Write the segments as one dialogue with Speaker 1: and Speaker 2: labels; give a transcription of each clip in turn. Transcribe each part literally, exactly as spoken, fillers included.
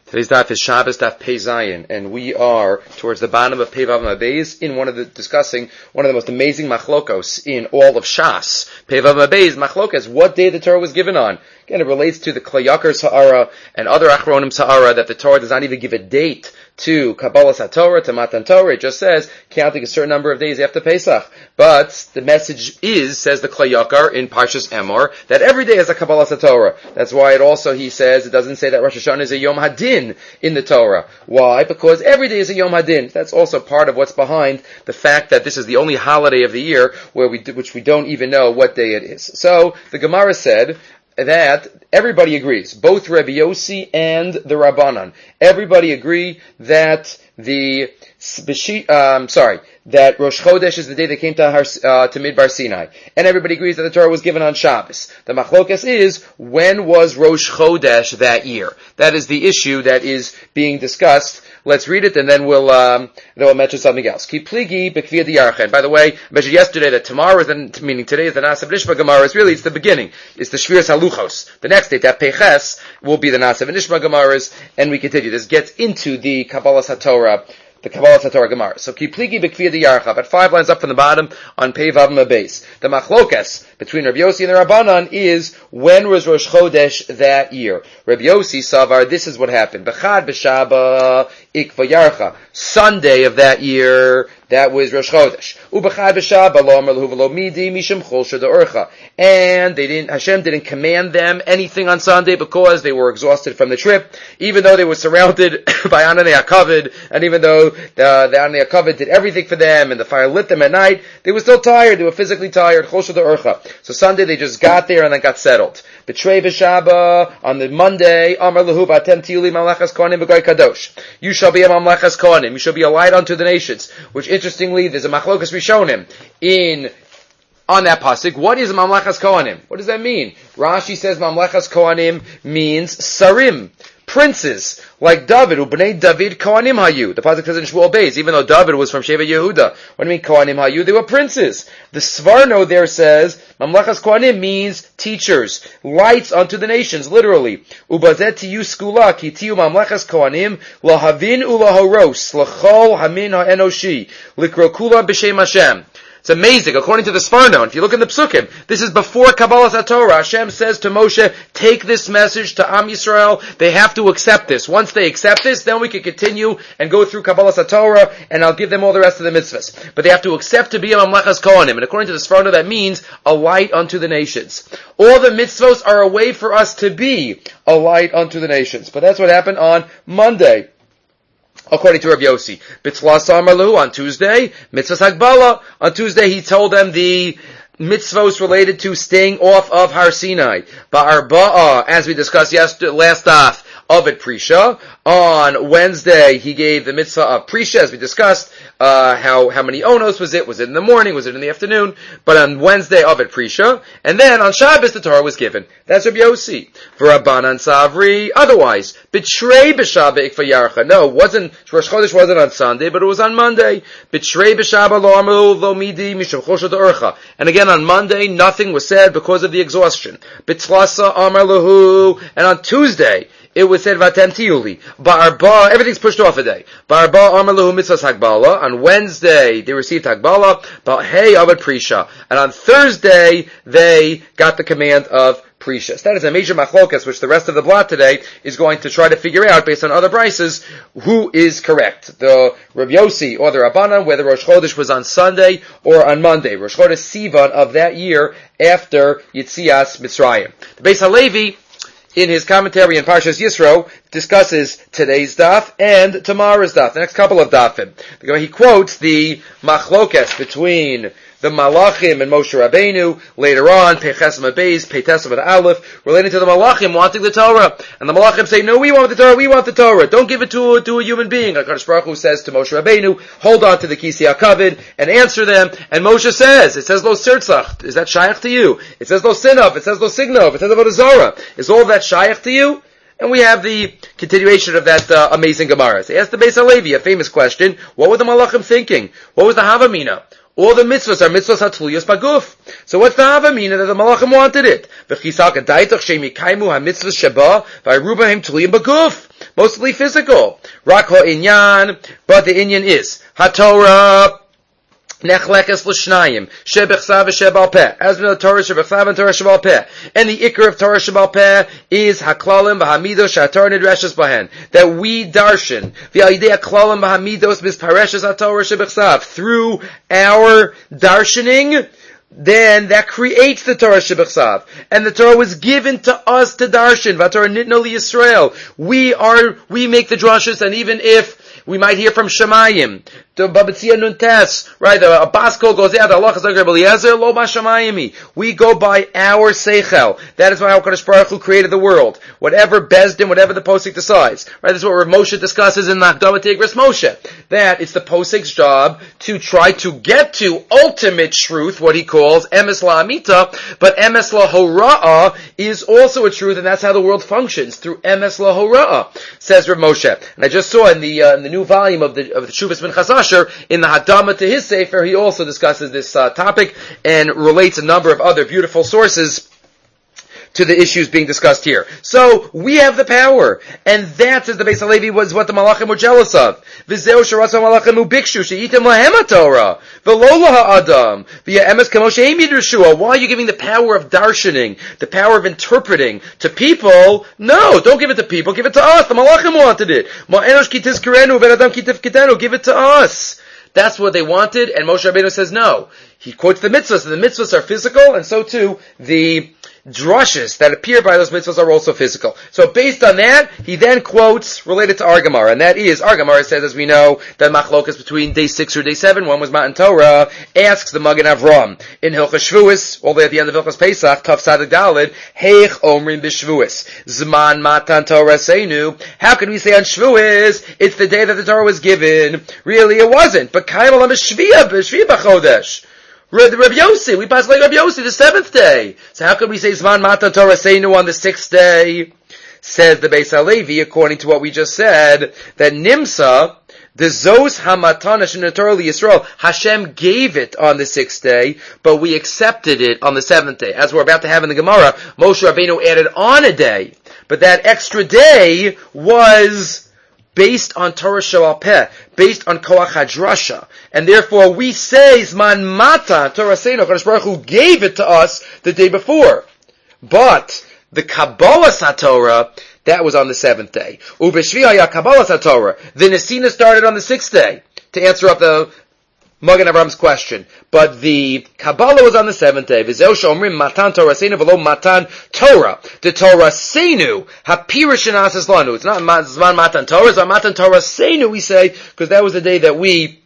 Speaker 1: Today's daf is Shabbos daf Pei Zayin, and we are towards the bottom of Pei Vav Mabeis in one of the discussing one of the most amazing machlokos in all of Shas. Pei Vav Mabeis machlokos, what day the Torah was given on. Again, it relates to the Klayakar Sa'ara and other Achronim Sa'ara that the Torah does not even give a date to Kabbalah SaTorah, to Matan Torah. It just says counting a certain number of days after Pesach. But the message is, says the Klayakar in Parshas Emor, that every day is a Kabbalah SaTorah. That's why it also, he says, it doesn't say that Rosh Hashanah is a Yom Hadin in the Torah. Why? Because every day is a Yom Hadin. That's also part of what's behind the fact that this is the only holiday of the year where we, which we don't even know what day it is. So, the Gemara said that everybody agrees, both Rabbi Yossi and the Rabbanan, everybody agree that the, um, sorry, that Rosh Chodesh is the day they came to, Har, uh, to Midbar Sinai. And everybody agrees that the Torah was given on Shabbos. The machlokas is, when was Rosh Chodesh that year? That is the issue that is being discussed. Let's read it and then we'll, um, then we'll mention something else. Ki pligi b'kviyah diyarchen. By the way, I mentioned yesterday that tomorrow is the, meaning today is the Nasav Nishma Gemara. It's really, it's the beginning. It's the Shviras Haluchos. The next day, that Peches, will be the Nasav Nishma Gemaras, and we continue. This gets into the Kabbalah SaTorah, the Kabbalah SaTorah Gemara. So, ki pligi b'kviyah diyarcha, about five lines up from the bottom on Pei Vav Mabeis. The machlokas between Rabbi Yossi and the Rabbanan is, when was Rosh Chodesh that year? Rabbi Yossi savar, this is what happened. B'chad b'shaba ikva yarcha. Sunday of that year, that was Rosh Chodesh. Ubechad b'shaba lo amar lehu v'lo midi mishum chol shada'orcha. And they didn't, Hashem didn't command them anything on Sunday because they were exhausted from the trip, even though they were surrounded by Ananei HaKavod, and even though the, the Ananei HaKavod did everything for them, and the fire lit them at night, they were still tired, they were physically tired, chol shada'orcha. So Sunday they just got there and then got settled. B'trei b'shaba, on the Monday, amar lehu v'atem tiyuli mamlechas kohanim b'goy kadosh. You shall be a mamlechas kohanim, you shall be a light unto the nations, which interestingly, there's a machlokas rishonim in, on that pasuk. What is mamlechas kohanim? What does that mean? Rashi says mamlechas kohanim means sarim, princes, like David, ubnei David kohanim hayu. The pasuk says in Shmuel Beis, even though David was from Sheva Yehuda. What do you mean kohanim hayu? They were princes. The Svarno there says, mamlechas kohanim means teachers, lights unto the nations, literally. Ubazet tiyu skula, ki tiyu mamlechas kohanim, lahavin ulahoros, lachol hamin ha'enoshi, likrokula b'shem Hashem. It's amazing. According to the Sfarno, if you look in the Psukim, this is before Kabbalah SaTorah. Hashem says to Moshe, take this message to Am Yisrael. They have to accept this. Once they accept this, then we can continue and go through Kabbalah SaTorah, and I'll give them all the rest of the mitzvahs. But they have to accept to be a Mamlechas Kohanim. And according to the Sfarno, that means a light unto the nations. All the mitzvahs are a way for us to be a light unto the nations. But that's what happened on Monday. According to Rabbi Yossi, B'tzla Samar Lahu on Tuesday, Mitzvah Hagbala. On Tuesday he told them the mitzvahs related to staying off of Har Sinai. Ba'arba'a, as we discussed yesterday, last off, Ovid Prisha. On Wednesday, he gave the mitzvah of Prisha, as we discussed, uh, how, how many onos was it? Was it in the morning? Was it in the afternoon? But on Wednesday, Ovid Prisha. And then on Shabbos, the Torah was given. That's Rabbi Yossi. V'Rabbanan Savri, otherwise, B'trei b'Shaba ikva yarcha. No, wasn't, Rosh Chodesh wasn't on Sunday, but it was on Monday. B'trei b'Shaba lo amalu lo midi mishum chosha da'orcha. And again, on Monday, nothing was said because of the exhaustion. B'tlasa amar lahu. And on Tuesday, it was said vatem tiyuli. Ba'arba, everything's pushed off a day. Ba'arba amar lahu mitzvahs hagbala. On Wednesday, they received hagbala. Ba'hei avad prisha. And on Thursday, they got the command of Precious. That is a major machlokas, which the rest of the blot today is going to try to figure out, based on other brises, who is correct. The Rabbi Yossi or the Rabbanan, whether Rosh Chodesh was on Sunday or on Monday. Rosh Chodesh Sivan of that year after Yitzias Mitzrayim. The Beis HaLevi, in his commentary in Parshas Yisro, discusses today's daf and tomorrow's daf, the next couple of dafim. He quotes the machlokas between the Malachim and Moshe Rabbeinu, later on, Peches Mabeis, Peites and Aleph, relating to the Malachim wanting the Torah. And the Malachim say, no, we want the Torah, we want the Torah. Don't give it to, to a human being. HaKadosh Baruch Hu says to Moshe Rabbeinu, hold on to the Kisi HaKavod and answer them. And Moshe says, it says Lo Sirtzach. Is that Shaykh to you? It says Lo Sinov. It says Lo Signov. It says Avodah Zarah. Is all that Shaykh to you? And we have the continuation of that uh, amazing Gemara. They asked the Beis HaLevi a famous question. What were the Malachim thinking? What was the Havamina? All the mitzvahs are mitzvahs hatluyos baguf. So what's the havamina that the malachim wanted it? V'chisal k'daitach she'mikaimu ha-mitzvahs sheba v'ayrubahem tluyim baguf. mostly physical. Rak ha'inyan, but the inyan is HaTorah nechlekes l'shnayim shebechsav v'shebal peh, as the Torah shebechsav and Torah shebal peh. And the ikar of Torah shebal peh is haklalim v'hamidos shator nidreshes bahen, that we darshan v'alidei haklalim v'hamidos mispareshes haTorah shebechsav, through our darshaning. Then that creates the Torah Shebechsav. And the Torah was given to us to darshan. VaTorah nitna liYisrael. We are, we make the drashas, and even if we might hear from Shemayim, the Babatzia Nuntes, right, the Abaskol goes out, Allah Chazak Eliezer, Lo Bashamayimi. We go by our Seichel. That is why HaKadosh Baruch Hu created the world. Whatever Bezdin, whatever the Posek decides. Right, this is what Rav Moshe discusses in the Hakdama Tigris Moshe. That it's the Posek's job to try to get to ultimate truth, what he calls Emes La'amita, but Emes La'hora'ah is also a truth, and that's how the world functions, through Emes La'hora'ah, says Rav Moshe. And I just saw in the, uh, in the new volume of the, of the Shuvas Ben Chasash, in the Hadama to his Sefer, he also discusses this uh, topic and relates a number of other beautiful sources to the issues being discussed here. So, we have the power. And that, as the Beis HaLevi, was what the Malachim were jealous of. V'zeu sheratzon Malachim ubikshu, she'item lahem HaTorah, v'lo laha'adam, v'ya'emes kamo she'im yidrshua. Why are you giving the power of darshaning, the power of interpreting to people? No, don't give it to people, give it to us. The Malachim wanted it. Ma'enosh ki tizkerenu, v'adam ki tifkitenu, give it to us. That's what they wanted, and Moshe Rabbeinu says no. He quotes the mitzvahs, and the mitzvahs are physical, and so too, the drushes that appear by those mitzvahs are also physical. So based on that, he then quotes related to Argamar, and that is, Argamar says, as we know, that machlokas between day six or day seven, one was Matan Torah, asks the Magen Avram, in Hilchas Shvuos, all the way at the end of Hilchas Pesach, Tav Sadik Daled, Heich Omrim B'Shvuos, Zman Matan Torah Seinu, how can we say on Shvuos, it's the day that the Torah was given? Really, it wasn't, but Kaimal HaMeshviyah, B'Shviyah B'Chodesh. Rabbi Yossi, we pass like Rabbi Yossi, the seventh day. So how can we say Zman Matan Torah Seinu on the sixth day? Says the Beis HaLevi, according to what we just said, that Nimsa, the Zos HaMatana Sh'nei Torah Yisrael, Hashem gave it on the sixth day, but we accepted it on the seventh day. As we're about to have in the Gemara, Moshe Rabbeinu added on a day, but that extra day was based on Torah Shebal Peh, based on Koach HaDrasha. And therefore we say, Zman Matan Torah Seinu, HaKadosh Baruch Hu gave it to us the day before. But the Kabbalah SaTorah, that was on the seventh day. Ubeshvi haya Kabbalah SaTorah. The Nesina started on the sixth day, to answer up the Magen Avram's question. But the Kabbalah was on the seventh day. V'zeu she'omrim Matan Torah Seinu v'lo Matan Torah. The Torah Seinu, ha'pirish she'nases lanu. It's not Zman Matan Torah, it's Matan Torah Seinu, we say, because that was the day that we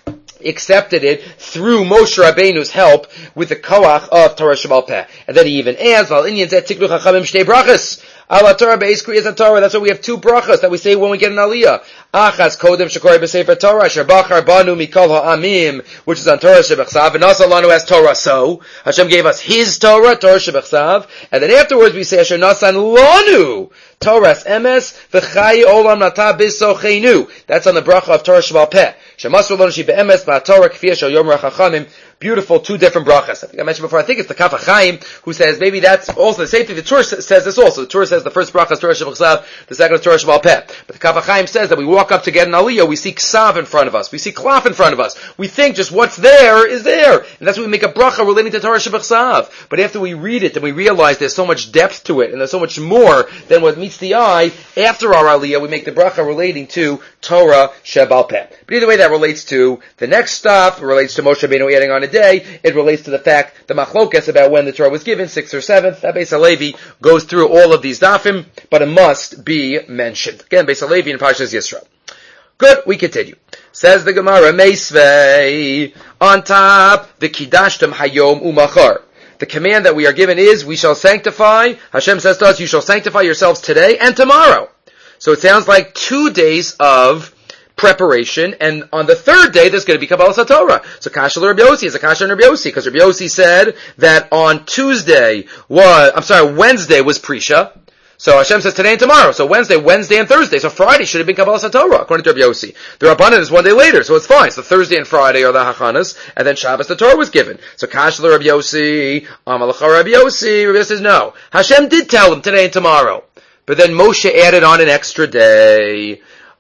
Speaker 1: accepted it through Moshe Rabbeinu's help with the koach of Torah Shebal Peh. And then he even adds, Val Inyan Zet Tiklu Chachamim Shtei Brachas. Ala Torah Beis Kriyas Torah. That's why we have two brachas that we say when we get an aliyah. Achas Kodem Shekori B'Sefer Torah Asher Bachar Banu Mikol Ha'amim, which is on Torah Shebechsav, and also Lanu as Torah So. Hashem gave us His Torah, Torah Shebechsav, and then afterwards we say Asher Nasan Lanu Torah's Emes V'Chai Olam Nata B'Socheinu. That's on the bracha of Torah Shebal Peh. Shemasru Lanu Shi Be'emes Ba'Torah Kfiyah Shel Yom Rachachamim. Beautiful, two different brachas. I think I mentioned before, I think it's the Kaf HaChaim who says maybe that's also the same thing. The Torah says this also. The Torah says the first bracha is Torah Shebechsav, the second is Torah Shebal Peh. But the Kaf HaChaim says that we walk up to get an aliyah, we see ksav in front of us, we see klaf in front of us. We think just what's there is there. And that's why we make a bracha relating to Torah Shebechsav. But after we read it and we realize there's so much depth to it and there's so much more than what meets the eye, after our aliyah we make the bracha relating to Torah Shebal Peh. But either way that relates to the next stop, it relates to Moshe Rabbeinu adding on a day, it relates to the fact, the machlokas about when the Torah was given, sixth or seventh. That Beis HaLevi goes through all of these dafim, but it must be mentioned. Again, Beis HaLevi in Parshas Yisro. Good, we continue. Says the Gemara, Meisvei, on top, the Kidashtem Hayom Umachar. The command that we are given is, we shall sanctify, Hashem says to us, you shall sanctify yourselves today and tomorrow. So it sounds like two days of preparation, and on the third day there's going to be Kabbalah SaTorah. So Kasha Rabbi Yossi is a Kasha on Rabbi Yossi, because Rabbi Yossi said that on Tuesday was, I'm sorry, Wednesday was Prisha. So Hashem says today and tomorrow. So Wednesday, Wednesday and Thursday. So Friday should have been Kabbalah SaTorah, according to Rabbi Yossi. The Rabbanan is one day later, so it's fine. So Thursday and Friday are the Hachanas, and then Shabbos the Torah was given. So Kasha Rabbi Yossi, Amalacha Rabbi Yossi, Rabbi Yossi says no. Hashem did tell them today and tomorrow. but then Moshe added on an extra day.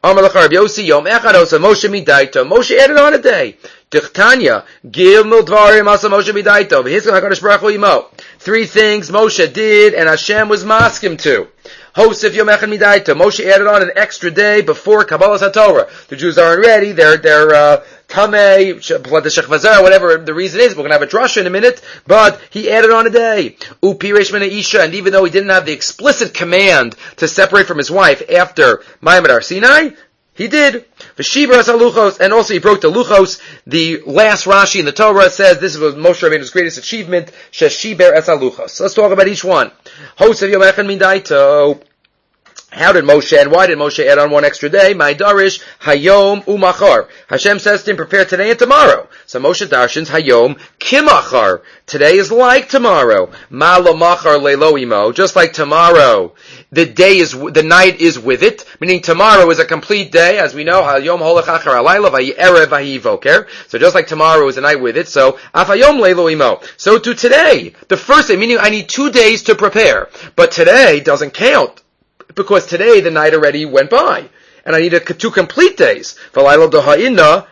Speaker 1: Moshe midaito. Moshe added on a day. Tichtanya, Gimel Dvarim Asa Moshe midaito. V'Hiskim HaKadosh Baruch Hu Imo. Three things Moshe did, and Hashem was masking to. Hosef Yom Echad Midaito. Moshe added on an extra day before Kabbalah HaTorah. The Jews aren't ready. They're they're uh, Tamei, Blood Shechvazar, whatever the reason is. We're going to have a drasha in a minute, but he added on a day. Upiresh Mena Isha, and even though he didn't have the explicit command to separate from his wife after Mayim Ar Sinai, he did. V'shiber as haluchos, and also he broke the luchos. The last Rashi in the Torah says this was Moshe Rabbeinu's greatest achievement. Sheshiber as haluchos. Let's talk about each one. Hosev Yom Echad Midaito. How did Moshe, and why did Moshe add on one extra day? My darish, hayom umachar. Hashem says to him, prepare today and tomorrow. So Moshe darshans, hayom kimachar. Today is like tomorrow. Ma lo machar leilo imo. Just like tomorrow, the day is, the night is with it. Meaning tomorrow is a complete day, as we know, hayom holech achar alayla, vayi erev vayi voker. So just like tomorrow is a night with it, so af hayom leilo imo. So to today, the first day, meaning I need two days to prepare. But today doesn't count, because today the night already went by, and I need a, two complete days. So Moshe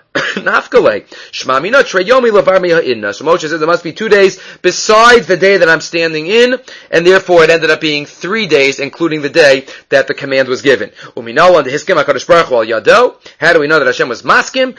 Speaker 1: says there must be two days besides the day that I'm standing in, and therefore it ended up being three days, including the day that the command was given. How do we know that Hashem was maskim?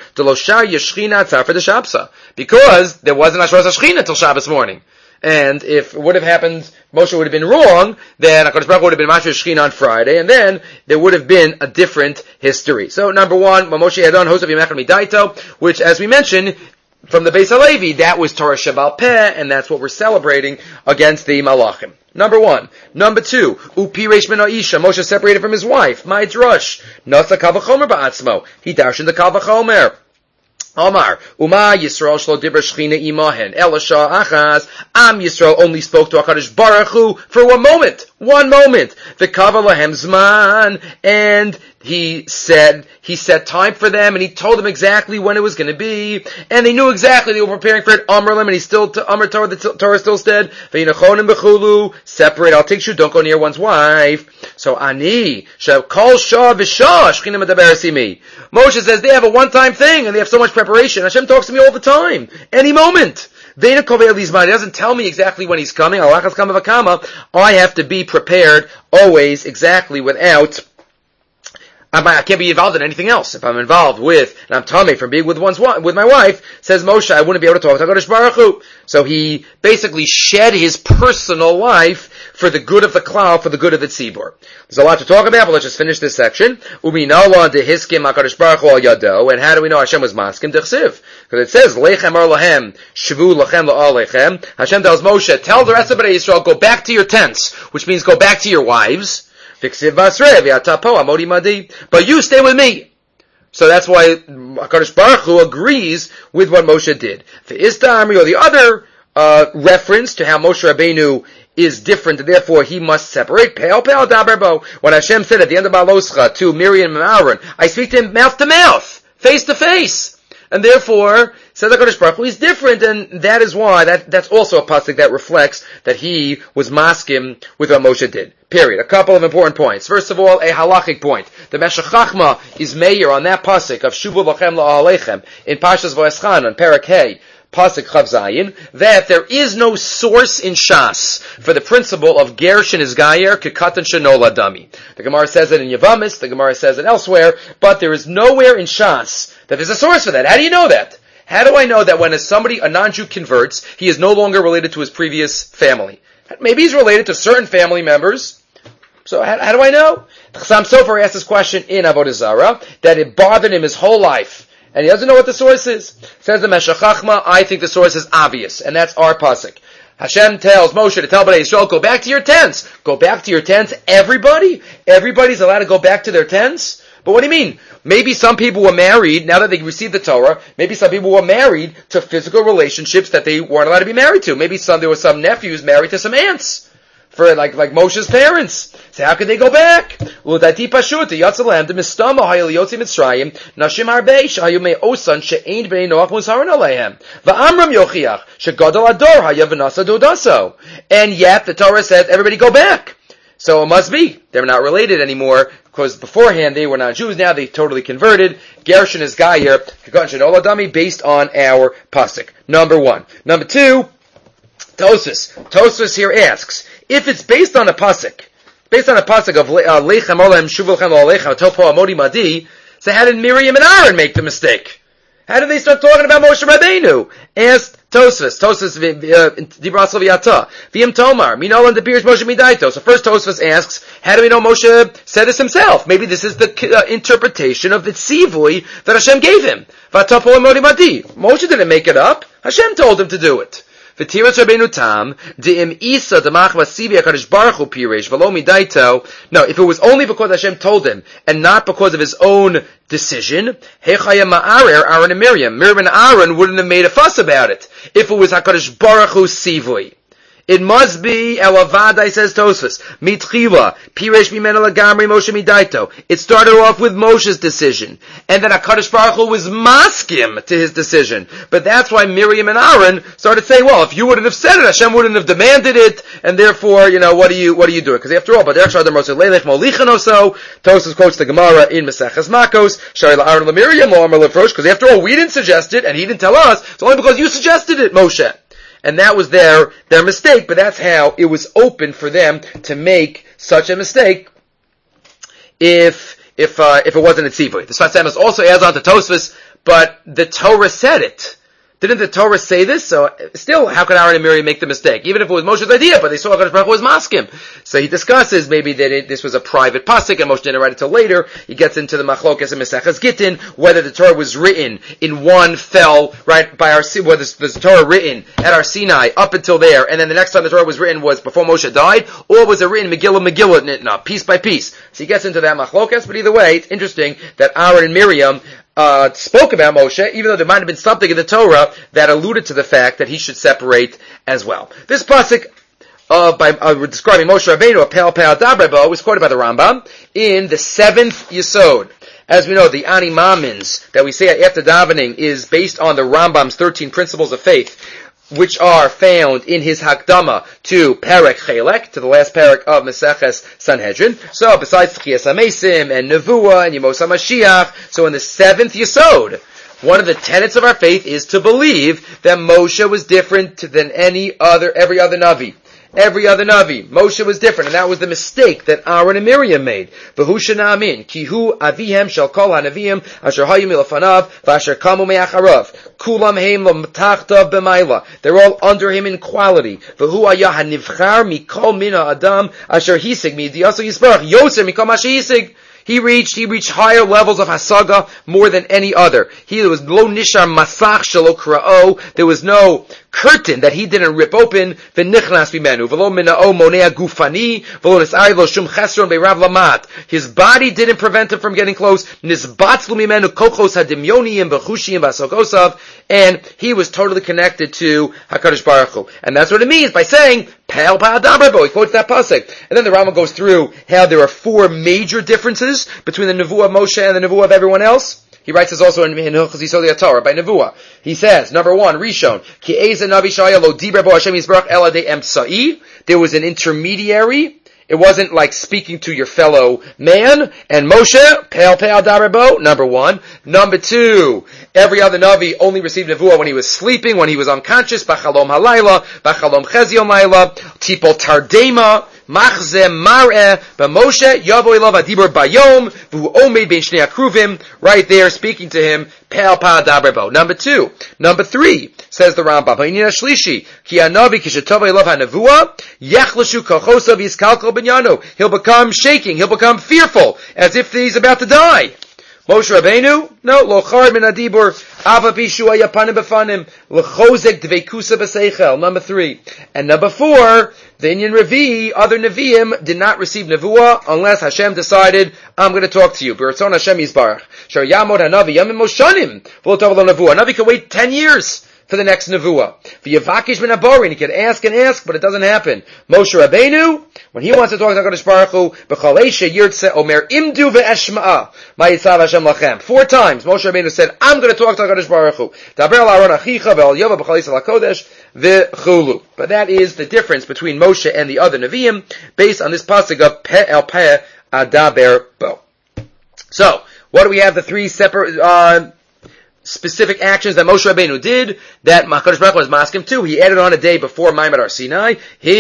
Speaker 1: Because there wasn't Ashras HaShechina until Shabbos morning. And if it would have happened, Moshe would have been wrong, then HaKadosh Baruch Hu would have been Mashur Shechina on Friday, and then there would have been a different history. So number one, when Moshe had done Hosav Yom Echad Midaito, which as we mentioned, from the Beis HaLevi, that was Torah Shebal Peh, and that's what we're celebrating against the Malachim. Number one. Number two, Upi Reish Meno Isha, Moshe separated from his wife, Ma'id Rush, Nasa Kal V'chomer Ba'atzmo, he darshan the Kal V'chomer. Omar, Uma Yisrael shlo dibra shchina imahen, Elisha achaz, Am Yisrael only spoke to HaKadosh Baruch Hu for one moment, one moment. V'kava lahem zman, and he said, he set time for them, and he told them exactly when it was going to be, and they knew exactly, they were preparing for it. Amr Lim, and he still, Amr Torah, the Torah still said, V'yinachonim b'chulu, separate, I'll take you, don't go near one's wife. So, Ani, Shekol Shah V'Shah, Shechina Medaberes Imi. Moshe says they have a one-time thing, and they have so much preparation. Hashem talks to me all the time, any moment. He doesn't tell me exactly when he's coming. I have to be prepared always, exactly, without I can't be involved in anything else. If I'm involved with, and I'm tummy from being with one's with my wife, says Moshe, I wouldn't be able to talk to HaKadosh Baruch Hu. So he basically shed his personal life for the good of the klal, for the good of the tzibur. There's a lot to talk about, but let's just finish this section. Uminala dehiskim HaKadosh Baruch Hu al yado, and how do we know Hashem was maskim dechsiv? Because it says lechem ar lahem, shvu lachem la'alechem. Hashem tells Moshe, tell the rest of Bnei Yisrael, go back to your tents, which means go back to your wives. But you stay with me. So that's why HaKadosh Baruch Hu agrees with what Moshe did. The Istamri, or the other uh, reference to how Moshe Rabbeinu is different, and therefore he must separate. Pe'al pe'al daberbo. When Hashem said at the end of Baloscha to Miriam and Aaron, I speak to him mouth to mouth, face to face. And therefore, says HaKadosh Baruch Hu, he's different, and that is why, that, that's also a pasuk that reflects that he was maskim with what Moshe did. Period. A couple of important points. First of all, a halachic point. The Meshech Chachma is mayor on that pasuk of Shuvu Lachem La'alechem in Pashas V'eschan on Perek Hey, pasuk Chav Zayin, that there is no source in Shas for the principle of Gershin is Gayer Kekatan Shenola Dami. The Gemara says it in Yavamis, the Gemara says it elsewhere, but there is nowhere in Shas that there's a source for that. How do you know that? How do I know that when a somebody, a non-Jew converts, he is no longer related to his previous family? Maybe he's related to certain family members. So how, how do I know? Chassam Sofer asked this question in Avodah Zarah, that it bothered him his whole life. And he doesn't know what the source is. Says the Meshech Chachma, I think the source is obvious, and that's our pasuk. Hashem tells Moshe to tell Bnei Yisrael, go back to your tents. Go back to your tents. Everybody? Everybody's allowed to go back to their tents? But what do you mean? Maybe some people were married, now that they received the Torah, maybe some people were married to physical relationships that they weren't allowed to be married to. Maybe some, there were some nephews married to some aunts. For like like Moshe's parents. So how could they go back? L'dati pashut yatzalem de mistama hayaliyotzi mitzrayim nashim arbei shayu me'osan she'ein b'nei noach musaron aleihem va'amram yochiach shegadol ador hayav v'nasa dodaso. And yet the Torah says everybody go back. So it must be they're not related anymore, because beforehand they were not Jews, now they totally converted. Gershon is Gayer, Kagan Shadol Adami, based on our pasuk. Number one. Number two, Tosfos. Tosfos here asks, if it's based on a pasuk, based on a pasuk of Lechem Olem Shuvulchem Olechem Topo Amodi Madi, so how did Miriam and Aaron make the mistake? How did they start talking about Moshe Rabbeinu? Asked Tosfos. Tosfos Dibrasel V'yata. V'im Tomar. Minolan Depirish Moshe Midaito. So first Tosfos asks, how do we know Moshe said this himself? Maybe this is the uh, interpretation of the tzivui that Hashem gave him. V'atapo Amodi Madi. Moshe didn't make it up. Hashem told him to do it. V'tiras Rabbeinu Tam, D'im Isa D'mach Vasivi HaKadosh Baruch Hu Piresh, V'lo Midaito. No, if it was only because Hashem told him, and not because of his own decision, Hechaya Ma'arer, Aaron and Miriam. Miriam and Aaron wouldn't have made a fuss about it, if it was HaKadosh Baruch Hu Sivui. It must be, Elavadai says Tosfos, Mitchila, Piresh Mimena Lagamri Moshe Midaito. It started off with Moshe's decision, and then HaKadosh Baruch Hu was maskim to his decision. But that's why Miriam and Aaron started saying, well, if you wouldn't have said it, Hashem wouldn't have demanded it, and therefore, you know, what do you, what do you do it? Because after all, but Tosfos quotes the Gemara in Maseches Makos, Shari Aaron La Miriam, Lo Amar Lefrosh, because after all, we didn't suggest it, and he didn't tell us, it's only because you suggested it, Moshe. And that was their, their mistake, but that's how it was open for them to make such a mistake if, if, uh, if it wasn't a tzivui. The Sfas Emes also adds on to Tosfos, but the Torah said it. Didn't the Torah say this? So still, how could Aaron and Miriam make the mistake? Even if it was Moshe's idea, but they saw HaKadosh Baruch Hu was maskim. So he discusses maybe that it, this was a private pasuk and Moshe didn't write it till later. He gets into the Machlokes and Maseches Gittin, whether the Torah was written in one fell, right, by our, whether the Torah written at our Sinai up until there, and then the next time the Torah was written was before Moshe died, or was it written Megillah Megillah Nitna, piece by piece. So he gets into that Machlokes, but either way, it's interesting that Aaron and Miriam Uh, spoke about Moshe, even though there might have been something in the Torah that alluded to the fact that he should separate as well. This pasuk, uh, by, uh, describing Moshe Rabbeinu, a Pe'al Pe'al Dabrabo, was quoted by the Rambam in the seventh Yesod. As we know, the Ani Mamins that we say after davening is based on the Rambam's thirteen principles of faith, which are found in his Hakdama to Perek Chelek, to the last Perek of Maseches Sanhedrin. So, besides Tchias HaMesim and Nevuah and Yemos HaMashiach, so in the seventh Yesod, one of the tenets of our faith is to believe that Moshe was different than any other, every other Navi. Every other Navi. Moshe was different, and that was the mistake that Aaron and Miriam made. V'hu shena'amin, ki hu avihem shel kol ha'naviyim, asher hayu milafanav, v'asher kamu me'acharav. Kulam heim lo m'tachtav b'mayla. They're all under him in quality. V'hu aya ha'nivchar mikol mina adam, asher hisig mi'diyaso yisbarach, yoser mikol masher hisig. He reached, he reached higher levels of hasaga more than any other. He, there was lo nishar masach shelo kra'o. There was no curtain that he didn't rip open. V'nichnas b'menu. V'lo mina'o monea gufani. V'lo nis'ari lo shum chesron be'rav lamat. His body didn't prevent him from getting close. Nisbatzlu mimenu kochos hadimyoniyim v'chushiyim v'asokosav. And he was totally connected to HaKadosh Baruch Hu. And that's what it means by saying, Pe'al Pe'al Dabrabo. He quotes that pasuk. And then the Rambam goes through how there are four major differences between the Nevuah of Moshe and the Nevuah of everyone else. He writes this also in Hilchos Yisodei Torah by Nevuah. He says, number one, Rishon, Ki Eza Navi Shaya Lo Diber Bo Hashem Yisbarach Ela De Emtsai. There was an intermediary. It wasn't like speaking to your fellow man. And Moshe, Pe'al Pe'al Dabrabo, number one. Number two, every other Navi only received Nevuah when he was sleeping, when he was unconscious. Bachalom Halayla, Bachalom Chezion Layla, Tipol Tardema, Machzem Mar'eh, but Moshe, Yavo Elav Adibur Bayom, Vu Omed Ben Shnei Akruvim, right there speaking to him, Pe'al Pe'al Dabrabo. Number two. Number three, says the Rambam, Ha'inyan Shlishi, Ki Hanavi Kishetov Elav HaNevuah, Yechlashu Kochosav Yiskalkal Binyano. He'll become shaking, he'll become fearful, as if he's about to die. Moshe Rabbeinu, no, lo chard min adibur, ava pishu ayapanim befanim, lechozek dveikusa b'seichel. Number three. And number four, the Inyan Revi, other Nevi'im, did not receive Nevuah unless Hashem decided, I'm going to talk to you. B'ratzon Hashem Yisbarach. Shar yamod hanavi yamim moshanim, v'lo tov lo Nevuah. Navi can wait ten years for the next nevuah. V'yavakish min haborin, he could ask and ask, but it doesn't happen. Moshe Rabbeinu, when he wants to talk to HaKadosh Baruch Hu, b'chol eisha yirtze omer imdu ve'eshma'a, ma'yitzav Hashem lachem. Four times Moshe Rabbeinu said, I'm going to talk to HaKadosh Baruch Hu. Daber la'aron achicha ve'al yova b'chol eisha la'kodesh ve'chulu. But that is the difference between Moshe and the other Nevi'im, based on this pasuk of Pe el Pe Adaber Bo. So, what do we have? The three separate, uh, specific actions that Moshe Rabbeinu did, that HaKadosh Baruch Hu was masking to. He added on a day before Ma'amad Har Sinai.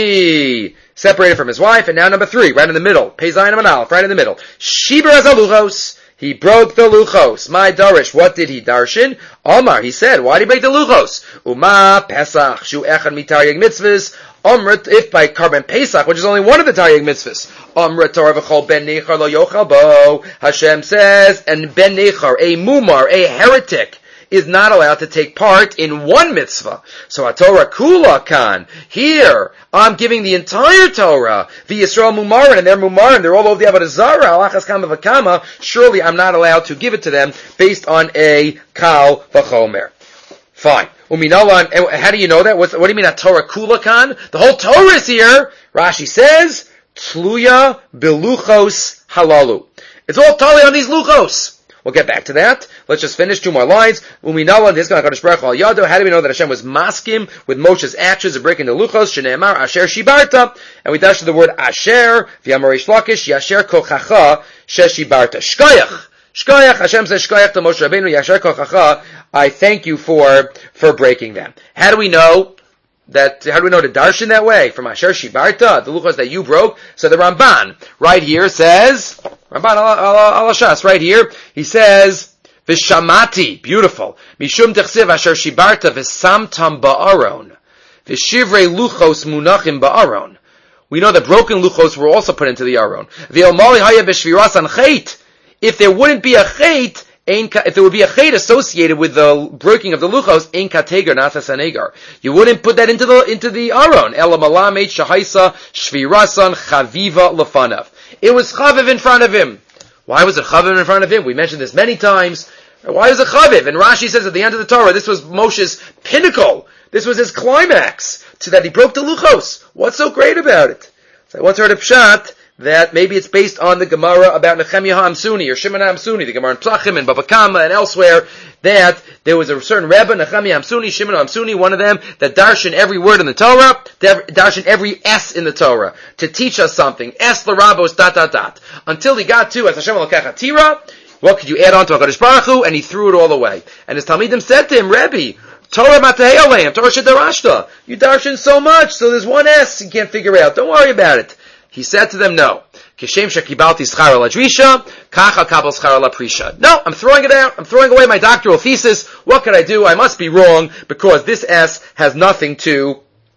Speaker 1: He separated from his wife, and now number three, right in the middle. Pei Zayin Amud Aleph, right in the middle. Shiber Azaluchos. He broke the luchos. My darish. What did he darshan? Omar, he said, why did he break the luchos? Uma Pesach, shu echad mitaryag mitzvahs. Omrit, if by Karban Pesach, which is only one of the Taryag mitzvahs. Omrit Torah v'chol ben nechar lo yochal bo. Hashem says, and ben nechar, a mumar, a heretic, is not allowed to take part in one mitzvah. So a Torah kula kan. Here, I'm giving the entire Torah. The Yisrael mumarin, and they're mumarin, they're all over the Avodah Zarah, alachas kama v'kama. Surely I'm not allowed to give it to them based on a kal v'chomer. Fine. Uminalan, how do you know that? What's, what do you mean a Torah kula kan? The whole Torah is here. Rashi says, tluya beluchos halalu. It's all totally on these luchos. We'll get back to that. Let's just finish two more lines. Uminalan, this HaKadosh Baruch Hu al yado. How do we know that Hashem was maskim with Moshe's actions of breaking the luchos? Shneimar asher shibarta. And we dash to the word asher. V'yamar Reish Lakish, yasher kochacha sheshibarta. Shkoyach. Shkoyach, Hashem says Shkoyach to Moshe Rabbeinu, Yasher Kochacha, I thank you for, for breaking them. How do we know that, how do we know to darshan that way? From Asher Shibarta, the luchos that you broke? So the Ramban, right here says, Ramban al Shas, right here, he says, Vishamati, beautiful, Mishum Techsiv Asher Shibarta V'samtam Ba'aron, Vishivrei Luchos Munachim Ba'aron. We know that broken luchos were also put into the Aron. V'yomali Haya B'shviras Anchait. If there wouldn't be a chait, if there would be a chait associated with the breaking of the luchos, ein kateger nasas anegar. You wouldn't put that into the into the aron. Ela malamed shahaisa shvirasan chaviva lefanav. It was chaviv in front of him. Why was it chaviv in front of him? We mentioned this many times. Why was it chaviv? And Rashi says at the end of the Torah, this was Moshe's pinnacle. This was his climax, to that he broke the luchos. What's so great about it? So I once heard a pshat that maybe it's based on the Gemara about Nehemiah HaAmsuni or Shimon HaAmsuni, the Gemara in Psachim and Bava Kama and elsewhere, that there was a certain Rebbe, Nehemiah HaAmsuni, Shimon HaAmsuni, one of them, that darshan every word in the Torah, darshan every S in the Torah, to teach us something. Es l'rabos dot dot dot. Until he got to, as Hashem Elokech Atira, what could you add on to HaKadosh Baruch Hu? And he threw it all away. And his Talmidim said to him, Rebbe, Torah matahei aleim, Torah shedarashta. You darshan so much, so there's one S you can't figure out. Don't worry about it. He said to them, no. Kishem shekibalti schar ala drisha, kacha kabel schar ala prisha. No, I'm throwing it out. I'm throwing away my doctoral thesis. What can I do? I must be wrong, because this S has nothing to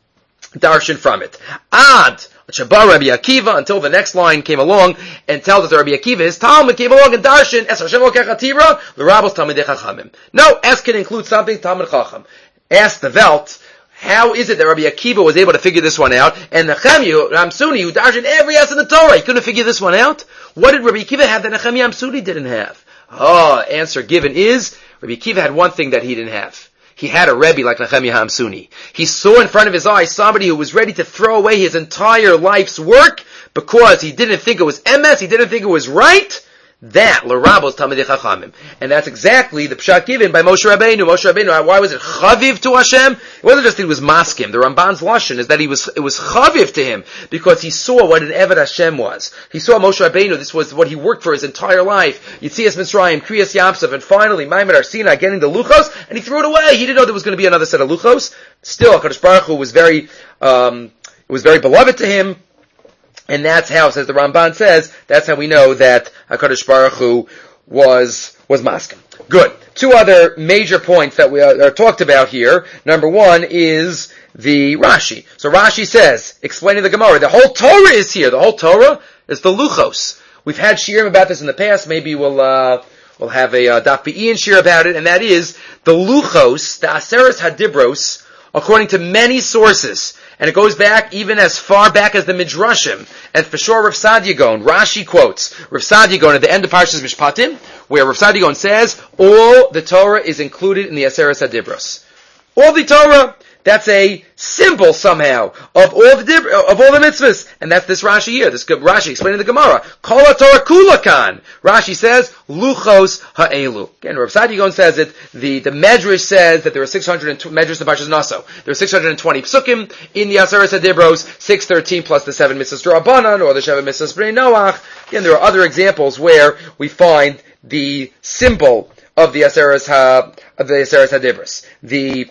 Speaker 1: darshan from it. Ad, Shabar Rabbi Akiva, until the next line came along and tells us that Rabbi Akiva, his Talmud, came along and darshan, Es Hashem Elokech Atira, l'rabos Talmidei Chachamim. No, S can include something, Talmud Chacham. Ask the Welt, how is it that Rabbi Akiva was able to figure this one out? And Nehemiah HaAmsuni, who darshan every S in the Torah, he couldn't figure this one out? What did Rabbi Akiva have that Nehemiah HaAmsuni didn't have? Oh, answer given is, Rabbi Akiva had one thing that he didn't have. He had a Rebbe like Nehemiah HaAmsuni. He saw in front of his eyes somebody who was ready to throw away his entire life's work because he didn't think it was emes, he didn't think it was right. That, l'rabos Talmidei Chachamim. And that's exactly the pshat given by Moshe Rabbeinu. Moshe Rabbeinu, why was it chaviv to Hashem? It wasn't just that he was maskim. The Ramban's lashon is that he was, it was chaviv to him, because he saw what an Eved Hashem was. He saw Moshe Rabbeinu, this was what he worked for his entire life. Yitzias Mitzrayim, Kriyas Yamsuf, and finally, Ma'amad Har Sinai, getting the luchos, and he threw it away. He didn't know there was going to be another set of luchos. Still, HaKadosh Baruch Hu was very, um, it was very beloved to him. And that's how, as the Ramban says, that's how we know that HaKadosh Baruch Hu was, was maskim. Good. Two other major points that we are, are talked about here. Number one is the Rashi. So Rashi says, explaining the Gemara, the whole Torah is here. The whole Torah is the luchos. We've had shiurim about this in the past. Maybe we'll, uh, we'll have a, uh, Daf Be'in shir about it, and that is the luchos, the Aseres Hadibros, according to many sources. And it goes back even as far back as the Midrashim. And for sure Rav Sadia Gaon, Rashi quotes Rav Sadia Gaon at the end of Parshas Mishpatim, where Rav Sadia Gaon says, all the Torah is included in the Aseres Hadibros. all the Torah. That's a symbol somehow of all the of all the mitzvahs, and that's this Rashi here. This Rashi explaining the Gemara. Kol Torah kulakan. Rashi says luchos ha'elu. Again, Rav Sadiq says it. The the Medrash says that there are six hundred Medrash the Parshas Naso. There are six hundred twenty psukim in the Aseres HaDibros, six thirteen plus the seven mitzvahs D'Rabbanan or the seven mitzvahs Bnei Noach. Again, there are other examples where we find the symbol of the Aseres Ha of the Aseres HaDibros. The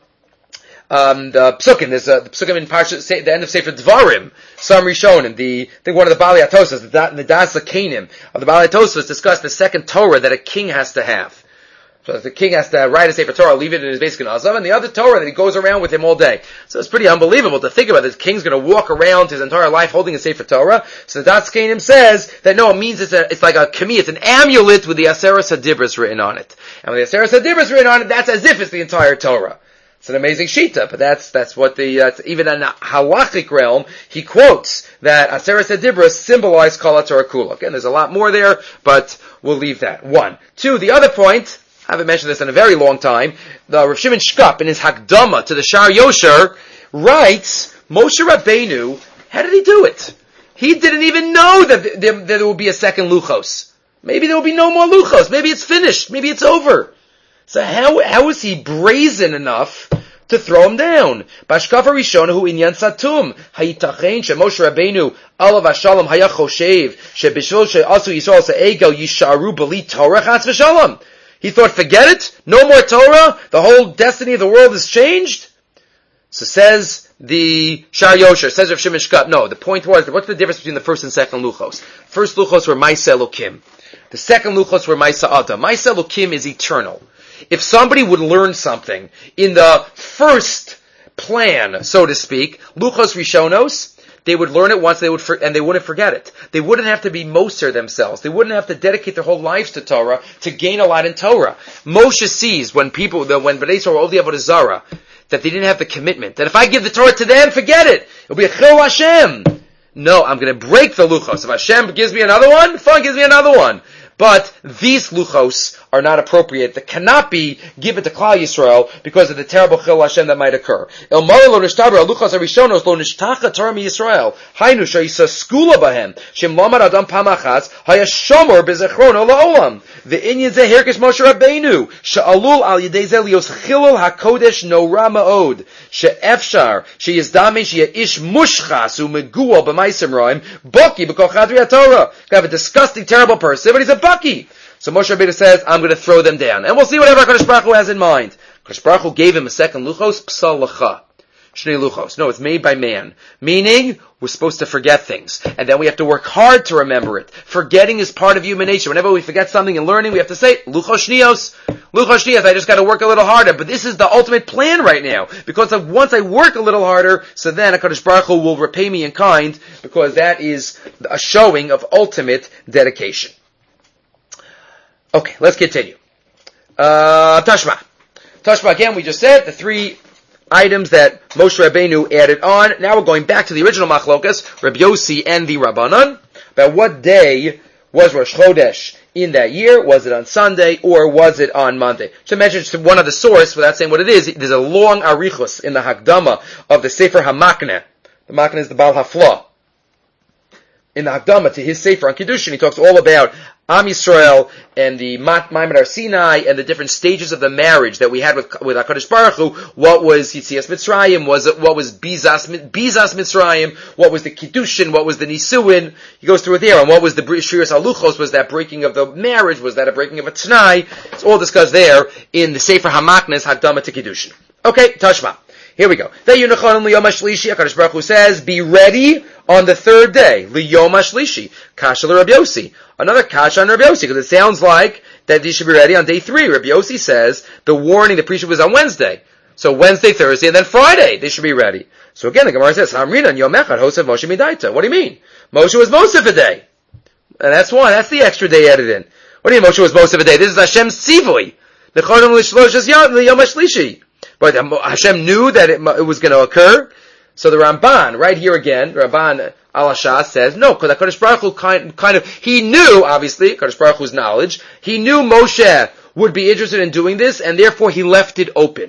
Speaker 1: Um, the psukim, there's a, the psukim in Parsha, the end of Sefer Dvarim, some Rishonim, the, I think one of the Baalei Tosfos, the, the Das Lakenim of the Baalei Tosfos discussed the second Torah that a king has to have. So the king has to write a Sefer Torah, leave it in his basic Azav, and the other Torah that he goes around with him all day. So it's pretty unbelievable to think about this. The king's gonna walk around his entire life holding a Sefer Torah. So the Das Lakenim says that no, it means it's a, it's like a kami, it's an amulet with the Aseres HaDibros written on it. And with the Aseres HaDibros written on it, that's as if it's the entire Torah. It's an amazing shita, but that's that's what the uh, even in a halachic realm he quotes that Aseres HaDibros symbolize Kol Torah Kula. Again, there's a lot more there, but we'll leave that. One, two. The other point, I haven't mentioned this in a very long time. The Rav Shimon Shkop in his Hakdama to the Shar Yosher writes Moshe Rabbeinu. How did he do it? He didn't even know that there, that there would be a second luchos. Maybe there will be no more luchos. Maybe it's finished. Maybe it's over. So how how is he brazen enough to throw him down? Bashkafa Rishonahu inyan satum hayitachein sheMoshe Rabbeinu alav hashalom haya choshev shebishvil she'asu Yisrael se'egel yisharu b'li Torah chas v'shalom. He thought, forget it, no more Torah. The whole destiny of the world has changed. So says the Shar Yosher, says Rav Shimon Shkop. No, the point was, what's the difference between the first and second luchos? First luchos were Ma'aseh Elokim. The second luchos were Ma'aseh Adam. Ma'aseh Elokim is eternal. If somebody would learn something in the first plan, so to speak, luchos rishonos, they would learn it once, they would, for, and they wouldn't forget it. They wouldn't have to be moser themselves. They wouldn't have to dedicate their whole lives to Torah to gain a lot in Torah. Moshe sees when people, when Bnei Yisrael were all the Avodah Zarah, that they didn't have the commitment. That if I give the Torah to them, forget it. It'll be a chil Hashem. No, I'm going to break the luchos. If Hashem gives me another one, fine, gives me another one. But these luchos are not appropriate. That cannot be given to Klal Yisrael because of the terrible chil Hashem that might occur. El mara lo nishtaber luchos harishonos lo nishtacha Torah mi Yisrael. Hainu shayisa skula bahem shem lamar adam pamachas hayashomor bezechron olam. The inyan zeh herkish Moshe Rabbeinu she'alul al yedei zeh lios chilul hakodesh nora ma'od she'efshar sheyizdame she'ish mushchas u'megual b'maisim roim baki b'kol chadri haTorah. You have a disgusting, terrible person, but he's a bucky. So Moshe Rabbeinu says, I'm going to throw them down. And we'll see whatever HaKadosh Baruch Hu has in mind. HaKadosh Baruch Hu gave him a second luchos, psal lecha. Shnei luchos. No, it's made by man. Meaning, we're supposed to forget things. And then we have to work hard to remember it. Forgetting is part of human nature. Whenever we forget something in learning, we have to say, luchos shnios. Luchos shnios, I just got to work a little harder. But this is the ultimate plan right now. Because of once I work a little harder, so then HaKadosh Baruch Hu will repay me in kind, because that is a showing of ultimate dedication. Okay, let's continue. Uh, Tashma. Tashma, again, we just said the three items that Moshe Rabbeinu added on. Now we're going back to the original Machlokas, Rabbi Yossi and the Rabbanan, about what day was Rosh Chodesh in that year. Was it on Sunday or was it on Monday? To mention one of the source, without saying what it is, there's a long arichus in the Hakdama of the Sefer HaMakneh. The Makneh is the Baal HaFlah. In the Hakdama to his Sefer on Kiddushin, he talks all about Am Yisrael and the Maimon Har Sinai and the different stages of the marriage that we had with with HaKadosh Baruch Hu. What was Yitzias Mitzrayim? Was it, what was Bizas, Bizas Mitzrayim? What was the Kiddushin? What was the Nisuin? He goes through it there. And what was the Shiras Haluchos? Was that breaking of the marriage? Was that a breaking of a Tanai? It's all discussed there in the Sefer HaMakneh Hakdama to Kiddushin. Okay, Tashma. Here we go. HaKadosh Baruch Hu says, be ready on the third day. Liyom HaShlishi. Kasha Rabbi Yossi. Another kasha on Rabbi Yossi, because it sounds like that these should be ready on day three. Rabbi Yossi says the warning, the priesthood was on Wednesday. So Wednesday, Thursday, and then Friday, they should be ready. So again, the Gemara says, Hamrinan Yom Echad Hosev Moshe Midaita. What do you mean? Moshe was Mosef a day. And that's why, that's the extra day added in. What do you mean Moshe was Mosef a day? This is Hashem's tzivui. Nechonim L'shlosh Yom HaShlishi. But Hashem knew that it, it was going to occur. So the Ramban, right here again, Ramban Al-Ashah says, no, because HaKadosh Baruch Hu kind, kind of, he knew, obviously, HaKadosh Baruch Hu's knowledge, he knew Moshe would be interested in doing this, and therefore he left it open.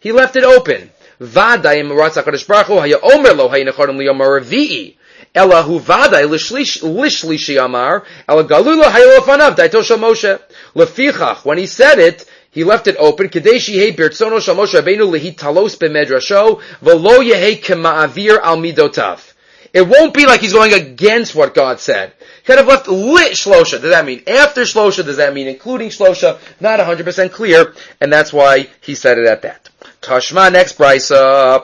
Speaker 1: he left it open. Vaday Maratz HaKadosh Baruch Hu haya omer lo hay nechodim liyomar revi'i. Ela hu vaday lishlishi amar, ela galula hay lefanav daito shel Moshe. Lefichach, when he said it, he left it open. Kadeshi hey birtzono shel Moshe Rabbeinu lehi talos b'medrasho v'lo yehei kema'avir al midotav. It won't be like he's going against what God said. He could have left lit shlosha. Does that mean after shlosha? Does that mean including shlosha? Not one hundred percent clear, and that's why he said it at that. Tashma, next brisa.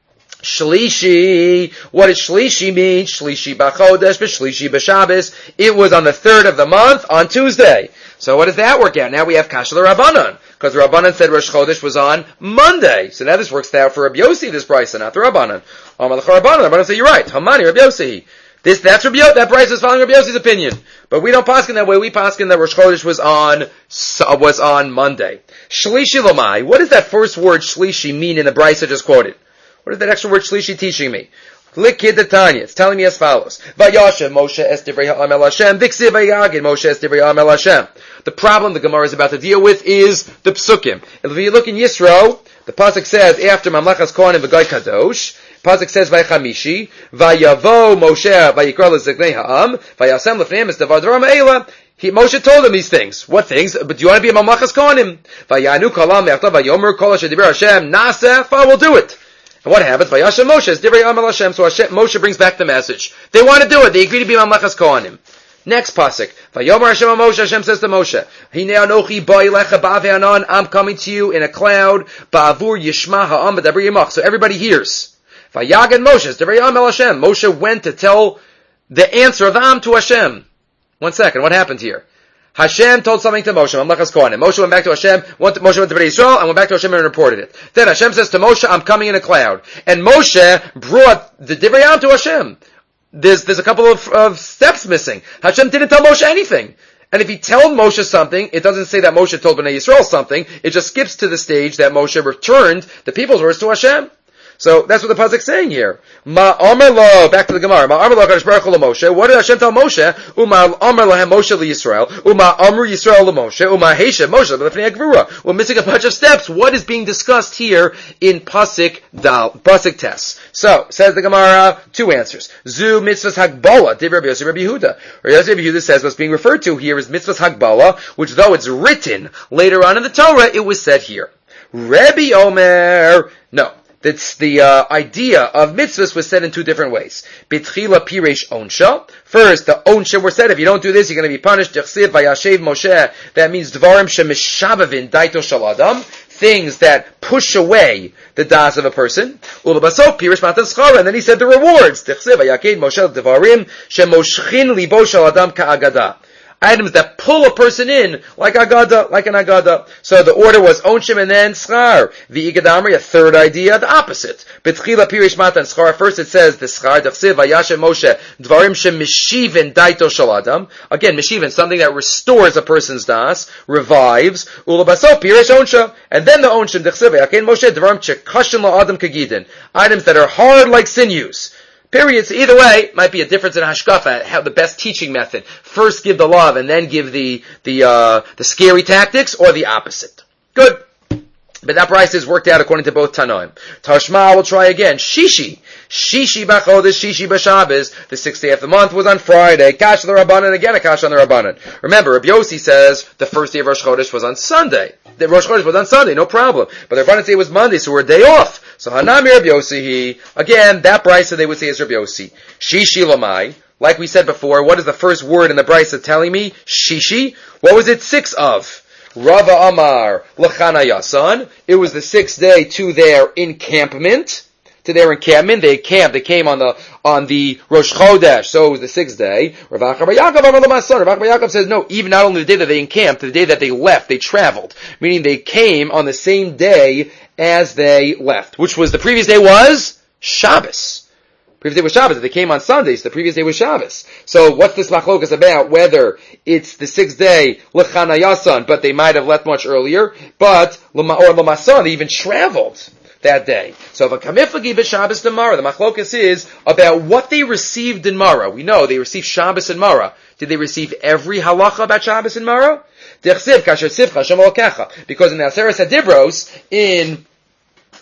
Speaker 1: Shlishi. What does shlishi mean? Shlishi b'chodesh, b'shlishi b'shabbos. It was on the third of the month, on Tuesday. So what does that work out? Now we have Kasha the Rabbanan. Because the Rabbanan said Rosh Chodesh was on Monday. So now this works out for Rabbi Yossi, this brisa, not the Rabbanan. Amalach Rabbanan. The Rabbanan say, you're right. Hamani, Rabbi Yossi. This, that's Rabbi Yossi. That brisa is following Rabbi Yossi's opinion. But we don't paskin that way. We paskin that Rosh Chodesh was on, was on Monday. Shlishi Lomai. What does that first word Shlishi mean in the brisa just quoted? What is that extra word Shlishi teaching me? Likid the Tanya. It's telling me as follows. Vayashem Moshe es divrei ha'am el Hashem. V'ksiv vayagid Moshe es divrei ha'am el Hashem. The problem the Gemara is about to deal with is the psukim. If you look in Yisro, the pasuk says after Mamlachas Kohanim v'Goy Kadosh, pasuk says Vaychamishi, Vayavo Moshe vayikra l'ziknei ha'am, Vayasem l'fneim es davar d'ram eila. He, Moshe told him these things. What things? But do you want to be a Mamlachas Kohanim? Vayanu kalam me'achtav vayomer kol asher divrei Hashem naseh. Fine, we'll do it. And what happens? Vayashem Moshe is divrei ha'am el Hashem. So Hashem, Moshe brings back the message. They want to do it. They agree to be Mamlachas Kohanim. Next pasuk. Vayomer Hashem Moshe. Hashem says to Moshe, Hinei anochi ba'elecha ba'ave'anan. I'm coming to you in a cloud. Ba'avur yishma ha'am b'daber yimach. So everybody hears. Vayagid Moshe is divrei ha'am el Hashem. Moshe went to tell the answer of Am to Hashem. One second. What happened here? Hashem told something to Moshe. Mamlachas Kohanim. Moshe went back to Hashem. Went to, Moshe went to Bnei Yisrael and went back to Hashem and reported it. Then Hashem says to Moshe, I'm coming in a cloud. And Moshe brought the divrei Am to Hashem. There's, there's a couple of, of steps missing. Hashem didn't tell Moshe anything. And if he told Moshe something, it doesn't say that Moshe told Bnei Yisrael something. It just skips to the stage that Moshe returned the people's words to Hashem. So that's what the pasuk's saying here. Ma Amar Lo, back to the Gemara. Ma Amar Lo Kadosh Baruch Hu Moshe. What did Hashem tell Moshe? Uma Amar Lahem Moshe LeYisrael. Uma Amru Yisrael LeMoshe. Uma Heisha Moshe LeFnei Gvura. We're missing a bunch of steps. What is being discussed here in pasuk Dal, pasuk Tes? So says the Gemara, two answers. Zu Mitzvahs Hagbala. Div Rabbi Yossi Rabbi Yehuda. Rabbi Yossi Rabbi Yehuda says what's being referred to here is Mitzvahs Hagbala, which though it's written later on in the Torah, it was said here. Rabbi Omer. No. That's the uh, idea of mitzvahs was said in two different ways. B'tchila piresh onsha. First, the onsha were said, if you don't do this, you're going to be punished. Dechsiv vayashev Moshe. That means dvarim shemishavavin daito shel adam. Things that push away the das of a person. Ulabasov piresh matan schara. And then he said the rewards. Dechsiv vayaked Moshe dvarim shemoshchin libo shel adam ka'agada. Items that pull a person in, like agada, like an agada. So the order was onshim and then schar. The igadamri, a third idea, the opposite. Betchila pirish matan schar. First it says the schar, dechsiv vayashem Moshe, dvarim shem mishiven daito shel adam. Again, mishiven, something that restores a person's das, revives. Ulabasov pirish onsha. And then the onshim, dechsiv vayakein Moshe, dvarim chekashin la adam kagidin. Items that are hard like sinews. Periods. Either way, might be a difference in hashkafa, how the best teaching method. First give the love and then give the, the, uh, the scary tactics, or the opposite. Good. But that price is worked out according to both Tanoim. Tashma will try again. Shishi. Shishi b'chodesh, Shishi b'Shabbos. The sixth day of the month was on Friday. Kash on the Rabbanan, again a kash on the Rabbanan. Remember, Rabbi Yossi says the first day of Rosh Chodesh was on Sunday. The Rosh Chodesh was on Sunday, no problem. But the Rabbanan say it was Monday, so we're a day off. So Hanami Rabbi Yossi, he, again, that brisa they would say is Rabbi Yossi. Shishi Lamai. Like we said before, what is the first word in the brisa telling me? Shishi. What was it six of? Rava Amar L'chana Yasan. It was the sixth day to their encampment. To their encampment, they camped. They came on the on the Rosh Chodesh, so it was the sixth day. Rav Acha bar Yaakov Amar L'masan. Rav Acha bar Yaakov says no. Even not only the day that they encamped, the day that they left, they traveled, meaning they came on the same day as they left, which was the previous day was Shabbos. Previous day was Shabbos. They came on Sundays. The previous day was Shabbos. So what's this machlokas about? Whether it's the sixth day l'chana yasan, but they might have left much earlier, but or l'masan, they even traveled that day. So if a kamiflagi b'Shabbos and Mara, the machlokas is about what they received in Mara. We know they received Shabbos and Mara. Did they receive every halacha about Shabbos and Mara? Because in the Aseret HaDibros, in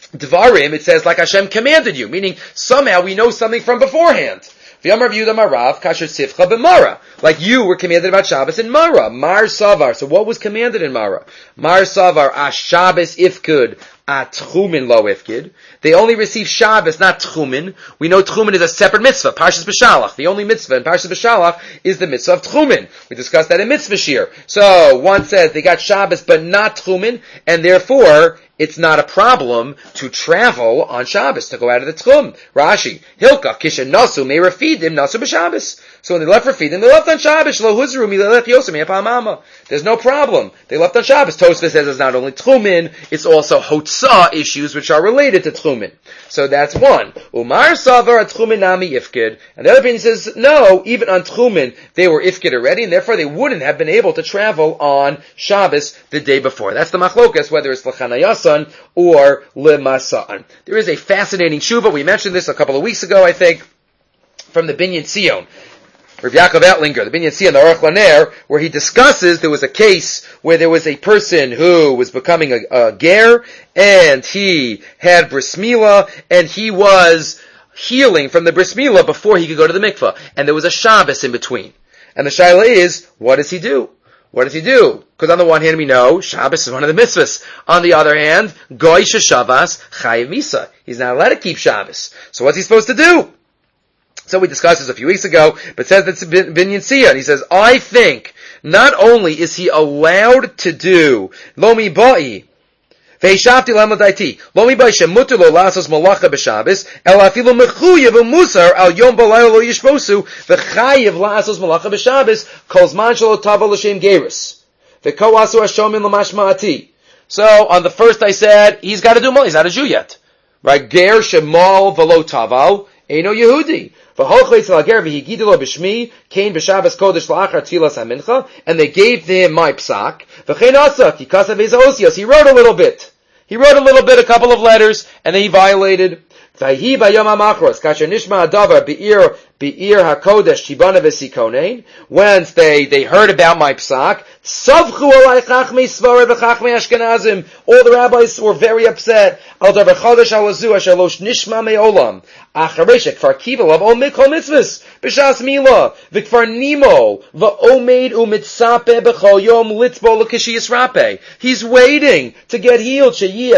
Speaker 1: Dvarim, it says like Hashem commanded you, meaning somehow we know something from beforehand. Like you were commanded about Shabbos in Mara. Mar Savar. So what was commanded in Mara? Mar Savar, a Shabbos ifkud, a Tchumin lo ifkud. They only receive Shabbos, not Tchumin. We know Tchumin is a separate mitzvah. Parshas B'Shalach. The only mitzvah in Parshas B'Shalach is the mitzvah of Tchumin. We discussed that in Mitzvah Shir. So one says they got Shabbos but not Tchumin, and therefore it's not a problem to travel on Shabbos, to go out of the Tchum. Rashi, Hilka, Kisha Nasu, may Rafidim, Nasu B'Shabbos. So when they left Rafidim, they left on Shabbos. Lo Huzru, Milelech Yosem, Yapamama. There's no problem. They left on Shabbos. Tosfos says it's not only Tchumin, it's also Hotzah issues which are related to Tchumin. So that's one. Umar Savar, Tchumin Nami Ifkid. And the other opinion says, no, even on Tchumin, they were Ifkid already, and therefore they wouldn't have been able to travel on Shabbos the day before. That's the Machlokas, whether it's L'chanayas or Lemasa'an. There is a fascinating tshuva. We mentioned this a couple of weeks ago, I think, from the Binyan Sion. Rav Yaakov Etlinger, the Binyan Sion, the Aruch Laner, where he discusses there was a case where there was a person who was becoming a, a ger, and he had bris milah, and he was healing from the bris milah before he could go to the mikvah. And there was a Shabbos in between. And the shaila is, what does he do? What does he do? Because on the one hand we know Shabbos is one of the mitzvahs. On the other hand, Goy Sheshavas Chayiv Misa. He's not allowed to keep Shabbos. So what's he supposed to do? So we discussed this a few weeks ago, but says that's Binyan Sia, and he says, I think not only is he allowed to do Lomi Ba'i, Ve'ishavti lamadaiti. Lo mibai shemuter lo lasos malacha b'Shabbos, el afilu mechuyev u'musar al yom balayla lo yishposu, v'chayev lasos malacha b'Shabbos, kol zman shelo tava l'shem gerus. V'ko asu hashomin l'mashma'ati. So, on the first I said, he's got to do more, he's not a Jew yet. Right? Ger shemal v'lo taval, eino Yehudi. Came b'Shabbos Kodesh la'achar tfilas hamincha, and they gave him my psak. He wrote a little bit. He wrote a little bit, a couple of letters, and then he violated. Once they, they heard about my psak, all the rabbis were very upset. He's waiting to get healed.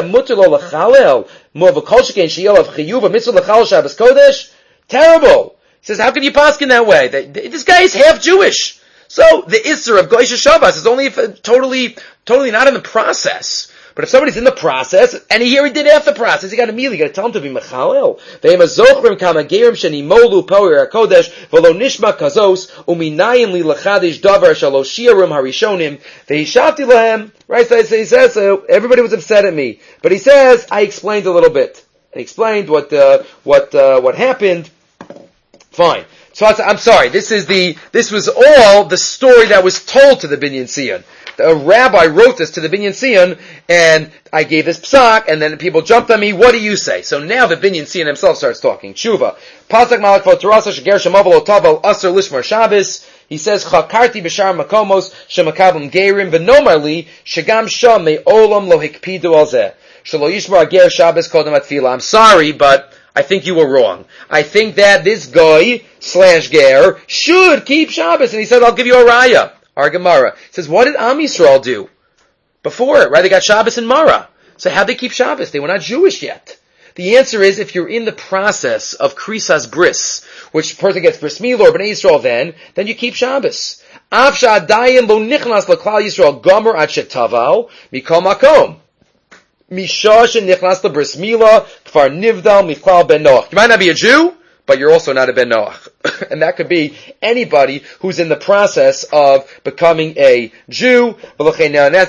Speaker 1: Terrible. He says, how can you paskin that way? This guy is half Jewish. So the Isser of Goy Sheshavas is only if, uh, totally, totally not in the process. But if somebody's in the process, and here he did half the process, you got to immediately got to tell him to be mechalel. Ve'ema zochrim kama gerim sheni molu power hakodesh v'lo nishma kazos uminayim li lachadish davar shalo shiarim harishonim ve'hishavti lahem. Right, so he says, so everybody was upset at me, but he says I explained a little bit. I explained what uh, what uh, what happened. Fine. So I'm sorry. This is the this was all the story that was told to the Binyan Sion. A rabbi wrote this to the Binyan Sion, and I gave this psak, and then people jumped on me. What do you say? So now the Binyan Sion himself starts talking. Tshuva. Pasak malak v'torasa sheger shemavel otavel aser lishmar Shabbos. He says, Chakarti b'shar makomos shemakabim gerim v'nomarli shegam sham me'olam lo hikpidu al zeh shelo yishmar ger Shabbos kodem atfila. I'm sorry, but I think you were wrong. I think that this guy slash ger should keep Shabbos. And he said, I'll give you a raya. Our Gemara says, what did Am Yisrael do before it? Right? They got Shabbos in Mara. So how'd they keep Shabbos? They were not Jewish yet. The answer is, if you're in the process of Krisas Bris, which person gets Bris Milah or Bnei Yisrael then, then you keep Shabbos. Av sha'adayin lo nichnas l'klal Yisrael gomer ad shetaval mikol makom. Misha shenichnas l'Bris Milah kfar nivdal miklal ben Noach. You might not be a Jew, but you're also not a Ben Noach. And that could be anybody who's in the process of becoming a Jew. That's in Siman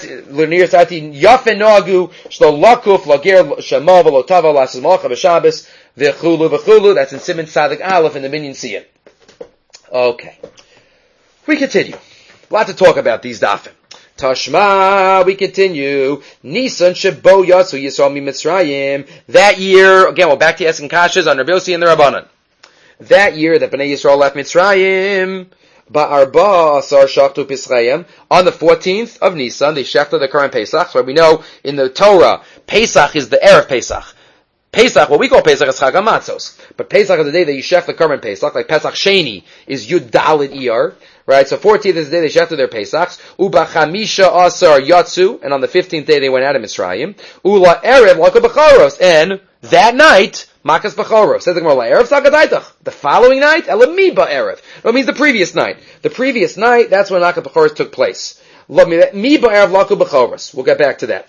Speaker 1: Tzadik Aleph in the Binyan Sion. Okay. We continue. A lot to talk about these dafim. Tashma, we continue. Nisan shebo yatsu Yisrael mi Mitzrayim. That year, again, we're back to asking kashas on Rabbi Yossi and the Rabbanan. That year that Bnei Yisrael left Mitzrayim, ba'arba asar shachtu Pisrayim, on the fourteenth of Nisan, they shechted the current Pesach. So we know in the Torah, Pesach is the Erev Pesach. Pesach, what we call Pesach is Chag HaMatzos. But Pesach is the day that you shech the Karban Pesach, like Pesach Sheni is Yud Dalet Iyar, right? So fourteenth is the day they shechted their Pesachs. Uba Chamisha Asar Yatsu, and on the fifteenth day they went out of Mitzrayim. Ula Erev Laka B'charos, and that night, Makas B'charos. Says the Gemara, Erev Sagadaitach. The following night, Elami Ba'erev. That means the previous night. The previous night, that's when Makas B'charos took place. We'll get back to that.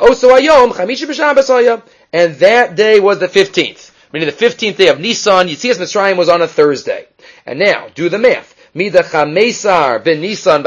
Speaker 1: And that day was the fifteenth. Meaning the fifteenth day of Nisan, Yetzias Mitzrayim was on a Thursday. And now, do the math. Mida chamesar ben Nisan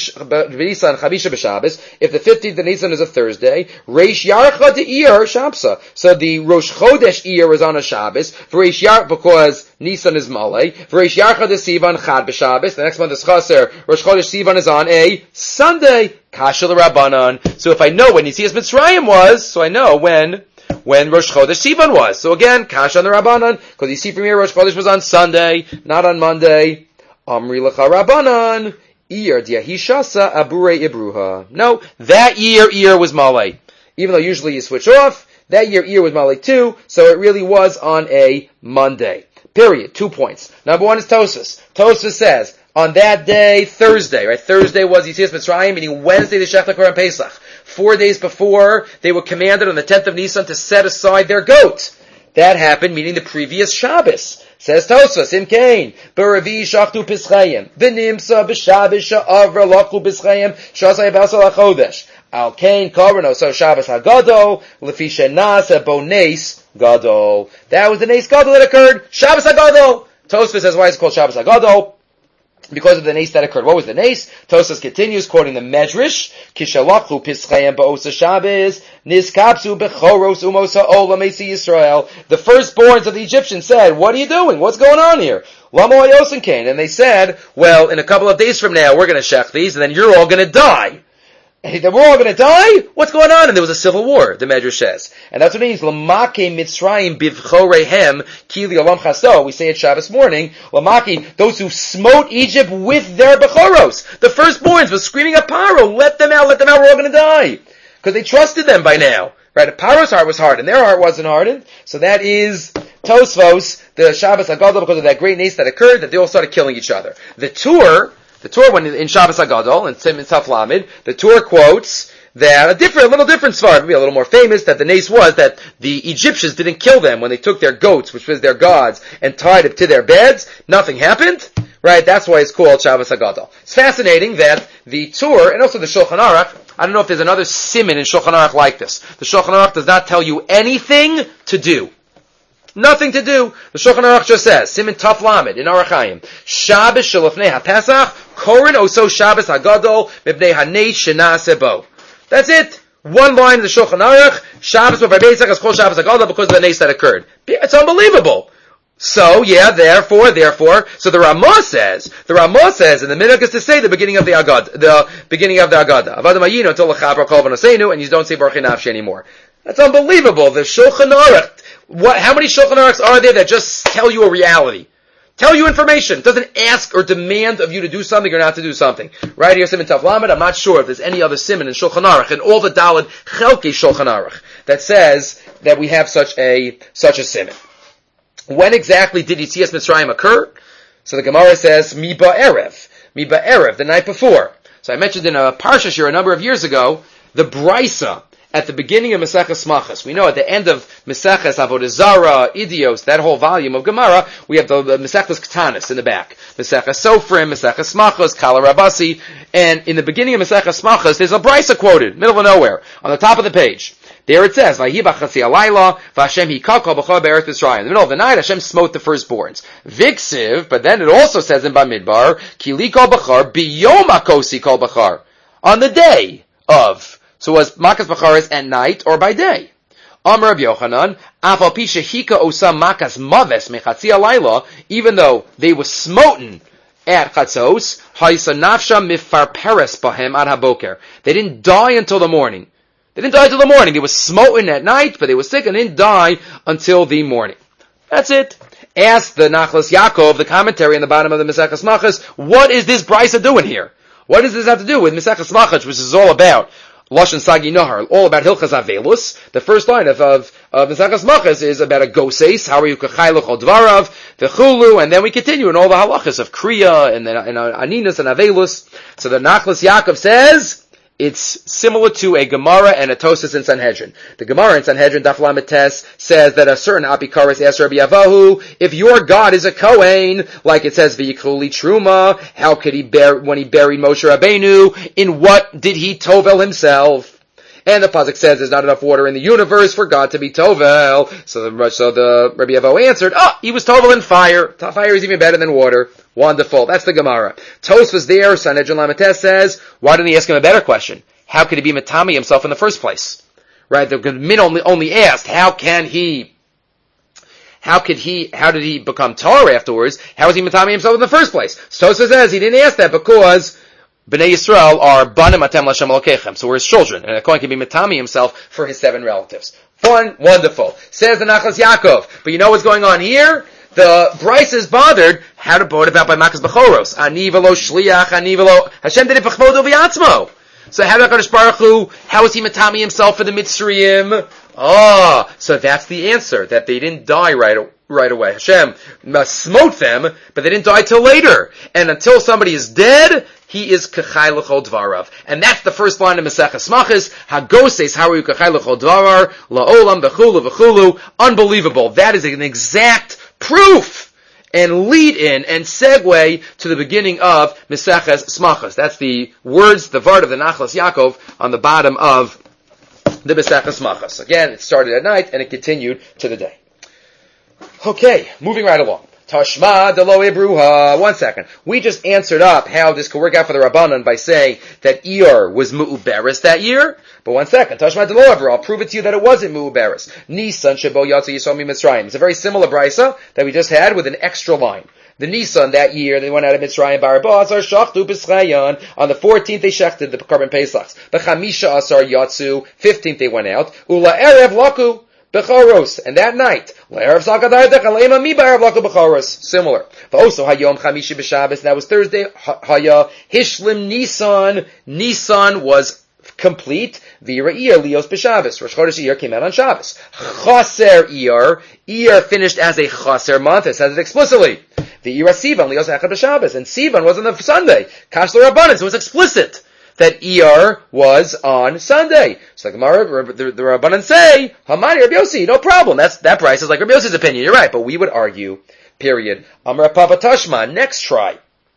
Speaker 1: b'Nisan chamisha b'Shabbos. If the fifteenth of Nisan is a Thursday, Reish Yarcha de'ir Shabsa. So the Rosh Chodesh Iyar is on a Shabbos. Reish Yar because Nisan is Malay. Reish Yarcha de Sivan Chad b'Shabbos. The next month is Chaser. Rosh Chodesh Sivan is on a Sunday. Kasha l'Rabbanan. So if I know when Yetzias Mitzrayim was, so I know when. When Rosh Chodesh Sivan was. So again, Kasha on the Rabbanan, because you see from here Rosh Chodesh was on Sunday, not on Monday. Amri lecha Rabbanan, Iyar diahishasa abure ibruha. No, that year, Iyar was Malay. Even though usually you switch off, that year, Iyar was Malay too, so it really was on a Monday. Period. Two points. Number one is Tosfos. Tosfos says, on that day, Thursday, right? Thursday was Yetzias Mitzrayim, meaning Wednesday the Shech Korban Pesach. Four days before, they were commanded on the tenth of Nisan to set aside their goat. That happened, meaning the previous Shabbos. Says Tosfos, Im Kain, B'Revi Shachtu Pischayim, V'Nimsa B'Shabbos Sha'avra Lachu Pischayim, Shasai Basal HaChodesh, Al Kain Korban So Shabbos HaGadol, Lefi Shenasa Bones Gadol. That was the Nes Gadol that occurred, Shabbos HaGadol. Tosfos says, why is it called Shabbos HaGadol? Because of the nace that occurred. What was the nace? Tosfos continues quoting the Medrash, Kishalachlu Pischayim Ba'osa Shabbos, Niskapsu Bechoros Umosa Ola Mesi Yisrael. The firstborns of the Egyptians said, what are you doing? What's going on here? Lamo Ayosin Kain. And they said, well, in a couple of days from now, we're going to shech these, and then you're all going to die. And we're all going to die? What's going on? And there was a civil war, the Medrash says. And that's what it means. Lamake Mitzrayim bivchorehem kili olam chaso. We say it Shabbos morning. Lamake, those who smote Egypt with their bechoros. The firstborns were screaming at Paro, let them out, let them out, we're all going to die. Because they trusted them by now. Right? Paro's heart was hardened. Their heart wasn't hardened. So that is Tosfos, the Shabbos HaGadol, because of that great nace that occurred, that they all started killing each other. The tour, The Torah, when in Shabbos HaGadol, in Sim Taf Lamed, the Torah quotes that a different, a little different svar, maybe a little more famous, that the nace was that the Egyptians didn't kill them when they took their goats, which was their gods, and tied it to their beds. Nothing happened. Right? That's why it's called Shabbos HaGadol. It's fascinating that the Torah, and also the Shulchan Aruch, I don't know if there's another siman in Shulchan Aruch like this. The Shulchan Aruch does not tell you anything to do. Nothing to do. The Shulchan Aruch just says, Siman Taf Lamed in Orach Chaim, Shabbos shelofnei haPesach, Korin oso Shabbos HaGadol, mipnei hanei shenaseh bo. That's it. One line in the Shulchan Aruch, Shabbos b'Var Pesach is called Shabbos HaGadol because of the nace that occurred. It's unbelievable. So, yeah, therefore, therefore, so the Ramah says, the Ramah says, and the minhag is to say the beginning of the Agad, the beginning of the Agada. Avadam Ayinu until l'chabra kol v'noseinu, and you don't say Baruch Nafshi anymore. That's unbelievable. The Shulchan Aruch, what, how many Shulchan Aruchs are there that just tell you a reality? Tell you information. Doesn't ask or demand of you to do something or not to do something. Right here, Siman Taf Lamed, I'm not sure if there's any other Siman in Shulchan Aruch, and all the Daled Chelkei Shulchan Aruch, that says that we have such a, such a Siman. When exactly did Yetzias Mitzrayim occur? So the Gemara says, Mi ba'erev. Mi ba'erev, the night before. So I mentioned in a Parsha here a number of years ago, the Brisa, at the beginning of Maseches Smachos. We know at the end of Maseches Avodah Zarah, Idios, that whole volume of Gemara, we have the, the Maseches Ketanis in the back. Maseches Sofrim, Maseches Smachos, Kala Rabasi, and in the beginning of Maseches Smachos, there's a Brisa quoted, middle of nowhere, on the top of the page. There it says, "Vayi b'chatzi alayla, v'Hashem hikakol b'chol be'eretz Mitzrayim." In the middle of the night, Hashem smote the firstborns. Viksiv, but then it also says in Bamidbar, "Kili kol b'char biyom akosi kol b'char," on the day of. So was makas b'charis at night or by day? Amar Rabbi Yochanan, afal pi shehika osam makas maves mechatzi alayla, even though they were smoten at chatzos, ha'isa nafsha mifarperes bahem ad haboker. They didn't die until the morning. They didn't die until the morning. They were smoten at night, but they were sick and didn't die until the morning. That's it. Ask the Nachlas Yaakov, the commentary on the bottom of the Maseches Smachos, what is this Brisa doing here? What does this have to do with Maseches Smachos, which is all about Lashon Sagi Nahar, all about Hilchas Avelus, the first line of, of, of Maseches Machas is about a goses, how are you kachayluch al dvarav, v'chulu, and then we continue in all the halachas of kriya, and then and aninus and avelus. So the Nachlas Yaakov says, it's similar to a Gemara and a Tosas in Sanhedrin. The Gemara in Sanhedrin, Daf Lamed Tes, says that a certain Apikaris asked Rabbi Avahu, if your God is a Kohen, like it says, V'yikruli Truma, how could he bear, when he buried Moshe Rabbeinu, in what did he tovel himself? And the pasuk says there's not enough water in the universe for God to be tovel. So the, so the Rabbi Avahu answered, oh, he was tovel in fire. Fire is even better than water. Wonderful. That's the Gemara. Tos was there. Sanhedrin Lamed Tes says, why didn't he ask him a better question? How could he be Matami himself in the first place? Right? The Min only, only asked, how can he, how could he, how did he become Torah afterwards? How was he Matami himself in the first place? So Tos says he didn't ask that because Bnei Yisrael are banim atem l'Hashem Elokechem, so we're his children, and a Kohen can be matami himself for his seven relatives. Fun, wonderful. Says the Nachlas Yaakov. But you know what's going on here? The Bryce is bothered. How to brought about by Makas Bechoros? Ani v'lo shliach, ani v'lo Hashem did it b'chvodo v'yatzmo. So how about HaKadosh Baruch Hu? How is he matami himself for the Mitzrayim? Ah, so that's the answer, that they didn't die right away. Right away. Hashem smote them, but they didn't die till later. And until somebody is dead, he is kachai l'chol dvarav. And that's the first line of Maseches Machas. Hagoses, how are you kachai l'chol dvarar? La'olam, b'chulu, b'chulu. Unbelievable. That is an exact proof and lead in and segue to the beginning of Maseches Machas. That's the words, the vart of the Nachlas Yaakov on the bottom of the Maseches Machas. Again, it started at night and it continued to the day. Okay, moving right along. Tashma de lo ibruha. One second. We just answered up how this could work out for the Rabbanan by saying that Iyar was Mu'uberis that year. But one second. Tashma de lo ibruha. I'll prove it to you that it wasn't Mu'uberis. Nisan shebo yatsu yisomi Mitzrayim. It's a very similar brisa that we just had with an extra line. The Nisan that year, they went out of Mitzrayim, Barabaz, or Shachtu B'Schayan. On the fourteenth, they shechted the Karban Pesachs. B'chamisha asar yatsu. fifteenth, they went out. Ula erev laku. Bechoros, and that night, similar. Also, Hayom Chamishi B'Shabbos, that was Thursday. Haya Hishlim Nisan, Nisan was complete. Vira Iyar Lios B'Shabbos. Rosh Chodesh Iyar came out on Shabbos. Chaser Iyar, Iyar finished as a Chaser month. It says it explicitly. The Iyar Sivan Lios Echad B'Shabbos, and Sivan was on the Sunday. Kash L'Rabbanan, so it was explicit that Iyar was on Sunday. So the Gemara, the, the Rabbanan say, Hamani Rabbi Yossi, no problem. That's, that price is like Rabbi Yossi's opinion. You're right, but we would argue, period. Amar Papa Tashma, next try.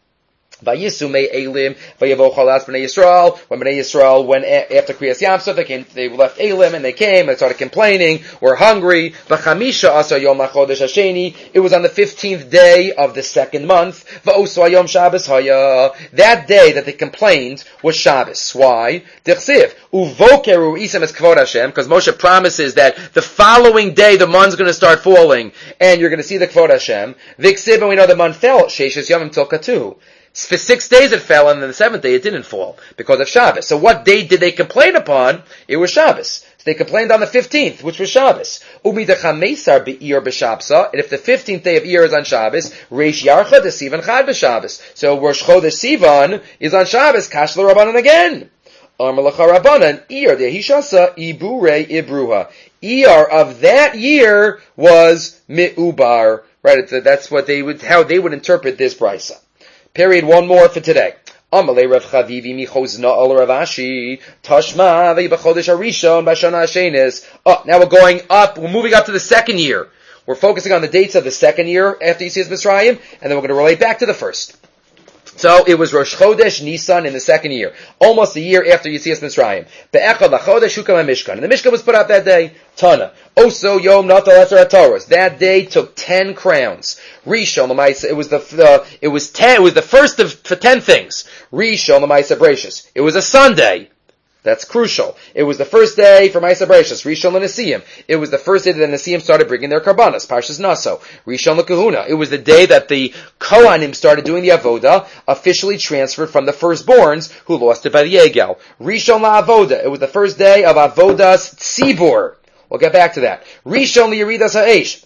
Speaker 1: Vayisume Elim, Vayavo Chalas B'nai Yisrael. When B'nai Yisrael went a- after Kriyas Yamsuf, they came, they left Elim and they came and started complaining. We're hungry. V'chamisha Asa Yom HaChodesh Hasheni. It was on the fifteenth day of the second month. V'osu Yom Shabbos Haya. That day that they complained was Shabbos. Why? D'chsiv Uvokeru Isam es Kvod Hashem, because Moshe promises that the following day the mon's going to start falling and you're going to see the Kvod Hashem. V'ksiv, and we know the mon fell Sheishes Yomim Til Katu. For six days it fell, and then the seventh day it didn't fall, because of Shabbos. So what day did they complain upon? It was Shabbos. So they complained on the fifteenth, which was Shabbos. Umi dechameisar be'ir b'Shabsa, and if the fifteenth day of Iyar is on Shabbos, Reish Yarcha de Sivan Chad b'Shabbos. So Rosh Chodesh Sivan is on Shabbos, Kash l'Rabbanan again. Amar l'cha Rabbanan, Iyar dehishasa ibure ibruha. Iyar of that year was mi'ubar. Right, that's what they would, how they would interpret this brisa. Period. One more for today. Amalei Rav Chavivi michozna al Rav Ashi Tashma ve'b'chodesh harishon b'shana hashenis. Oh, now we're going up. We're moving up to the second year. We're focusing on the dates of the second year after Yetzias Mitzrayim, and then we're going to relate back to the first. So it was Rosh Chodesh Nisan in the second year, almost a year after Yetzias Mitzrayim. Be'echad lachodesh hukam HaMishkan, and the Mishkan was put out that day. Tana. Also Yom Natal Eser HaToros. That day took ten crowns. Rishon L'Maisa. It was the uh, it was ten. It was the first of for ten things. Rishon L'Maisa Brachos. It was a Sunday. That's crucial. It was the first day for Maisa Brachos. Rishon L'Nesiyim. It was the first day that the Nesiyim started bringing their karbanos. Parshas Naso. Rishon L'Kahuna. It was the day that the Kohanim started doing the Avoda, officially transferred from the firstborns who lost it by the Yegel. Rishon La'Avoda. It was the first day of Avodas Tzibor. We'll get back to that. Rishon L'Yeridas Ha'esh.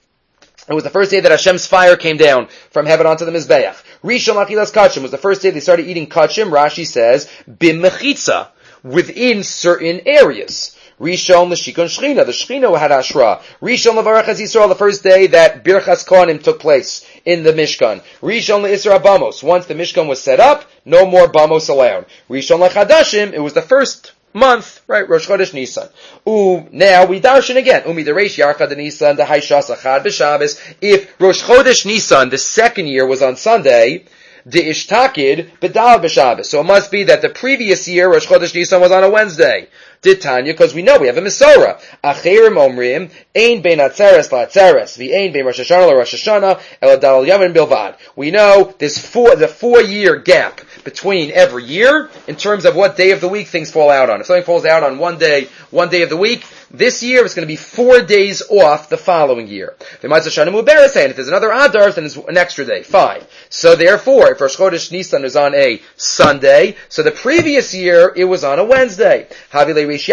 Speaker 1: It was the first day that Hashem's fire came down from heaven onto the Mizbeach. Rishon L'Achilas Kachim was the first day they started eating kachim. Rashi says, B'mechitza. Within certain areas. Rishon l'shikon shchina. The shchina had Ashra. Rishon levarach es Yisrael, the first day that Birchas Kohanim took place in the Mishkan. Rishon le'isra bamos. Once the Mishkan was set up, no more bamos allowed. Rishon lechadashim, it was the first month, right? Rosh Chodesh Nisan. Ooh, now we darshan again. Umi dereish yarchad Nisan, the haishas achad b'Shabbos. If Rosh Chodesh Nisan, the second year, was on Sunday, de ishtakid b'dal b'Shabbos. So it must be that the previous year, Rosh Chodesh Nisan, was on a Wednesday. Did Tanya, because we know we have a Mesorah. Acherim omrim, ein bein atzeres la'atzeres, v'ein bein Rosh Hashanah la'Rosh Hashanah, el adal yavin bilvad. We know there's four, the four-year gap between every year in terms of what day of the week things fall out on. If something falls out on one day, one day of the week, this year it's going to be four days off the following year. If there's another Adar, then it's an extra day, five. So therefore, if Rosh Chodesh Nisan is on a Sunday, so the previous year it was on a Wednesday. So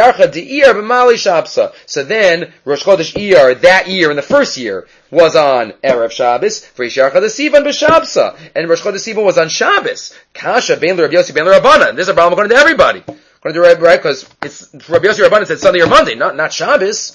Speaker 1: then Rosh Chodesh Iyar that year in the first year was on Erev Shabbos, for Yisharcha the Sivan b'Shabsa, and Rosh Chodesh Sivan was on Shabbos. Kasha ben Rabbi Yossi ben Rabbanan. This is a problem according to everybody. According to Rabbi, right? Because it's Rabbi Yossi Rabbanan said Sunday or Monday, not not Shabbos.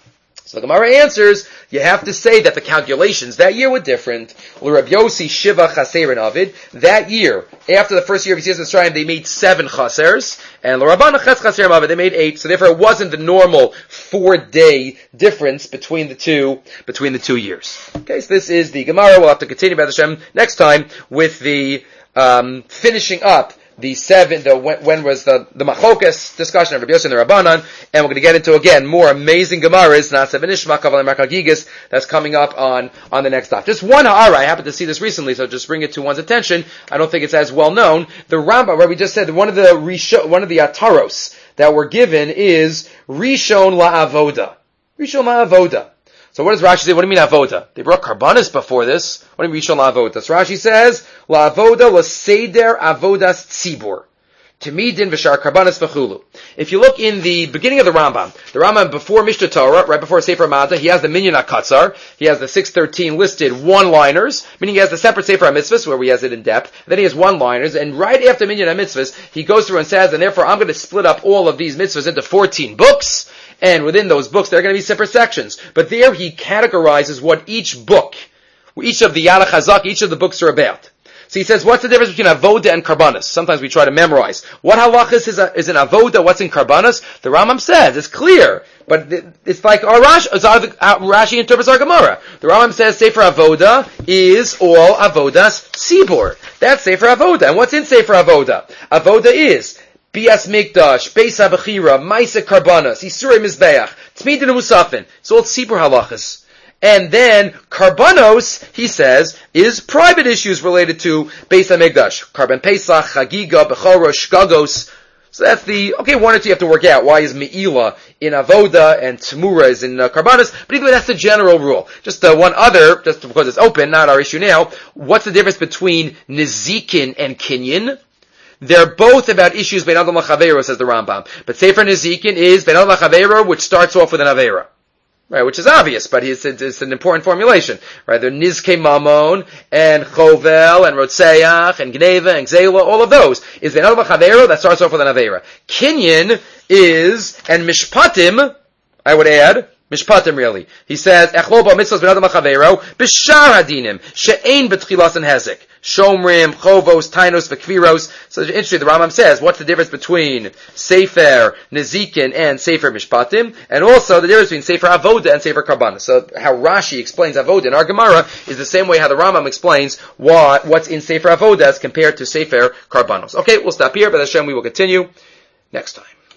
Speaker 1: So the Gemara answers, you have to say that the calculations that year were different. Rabbi Yossi Shiva Chaserin Avid. That year, after the first year of Yitzias Mitzrayim, they made seven chasers, and L'Rabbana Chetz Chaserim Avid, they made eight. So therefore, it wasn't the normal four-day difference between the two between the two years. Okay, so this is the Gemara. We'll have to continue by the Shem next time with the um, finishing up. The seven, the when, when was the the Machokas discussion of Rabbi Yossi and the Rabbanan, and we're going to get into again more amazing Gemaras, Nasa v'Nishma Kaval Markagigas, that's coming up on on the next stop. Just one ha'ara, I happened to see this recently, so just bring it to one's attention. I don't think it's as well known. The Rambam, where we just said one of the Risho, one of the Ataros that were given is Rishon la'avoda. Rishon la'avoda. So what does Rashi say? What do you mean avoda? They brought karbanis before this. What do you mean Rishon la'avoda? So Rashi says, la'avoda l'seder avodas tzibur. Timidin v'shar karbanis v'chulu. If you look in the beginning of the Rambam, the Rambam before Mishnah Torah, right before Sefer Mata, he has the Minyan HaKatzar, he has the six thirteen listed one-liners, meaning he has the separate Sefer HaMitzvahs where he has it in depth, and then he has one-liners, and right after Minyan HaMitzvahs, he goes through and says, and therefore I'm going to split up all of these mitzvahs into fourteen books, and within those books there are going to be separate sections. But there he categorizes what each book, each of the Yalach Hazak, each of the books are about. So he says, what's the difference between avoda and karbanos? Sometimes we try to memorize. What halachas is, a, is an avoda? What's in karbanos? The Rambam says, it's clear. But it's like our Rashi, our Rashi interprets our Gemara. The Rambam says, Sefer Avoda is all avodas tzibur. That's Sefer Avoda. And what's in Sefer Avoda? Avoda is Bias Mikdash, Beis HaBechira, Maisa Karbanos, Isurei Mizbeach, Tzmidin Musafin. It's all tzibur halachas. And then, Karbanos, he says, is private issues related to Beis HaMikdash. Karban Pesach, Chagiga, Bechora, Shkagos. So that's the, okay, one or two you have to work out. Why is Me'ila in Avoda and Tmura is in uh, Karbanos? But either way, that's the general rule. Just uh, one other, just because it's open, not our issue now. What's the difference between Nezikin and Kinyan? They're both about issues Ben Adam L'Chaveiro, says the Rambam. But Sefer Nezikin is Ben Adam L'Chaveiro, which starts off with an Avera. Right, which is obvious, but it's, it's, it's an important formulation. Right, they're Nizke Mamon, and Chovel, and Rotseach, and Gneva, and Gzela, all of those. Is Ben Adam L'Chaveiro, that starts off with an Avera. Kinyan is, and Mishpatim, I would add, Mishpatim really. He says, Echlo ba mitzvahs ben Adam L'Chaveiro, B'shar hadinim, she'ein betchilas and hezek. Shomrim, Chovos, Tainos, Vekviros. So it's interesting, the Rambam says, what's the difference between Sefer Nezikin and Sefer Mishpatim? And also the difference between Sefer Avoda and Sefer Karbanos. So how Rashi explains Avoda in our Gemara is the same way how the Rambam explains what, what's in Sefer Avoda as compared to Sefer Karbanos. Okay, we'll stop here, but Hashem we will continue next time.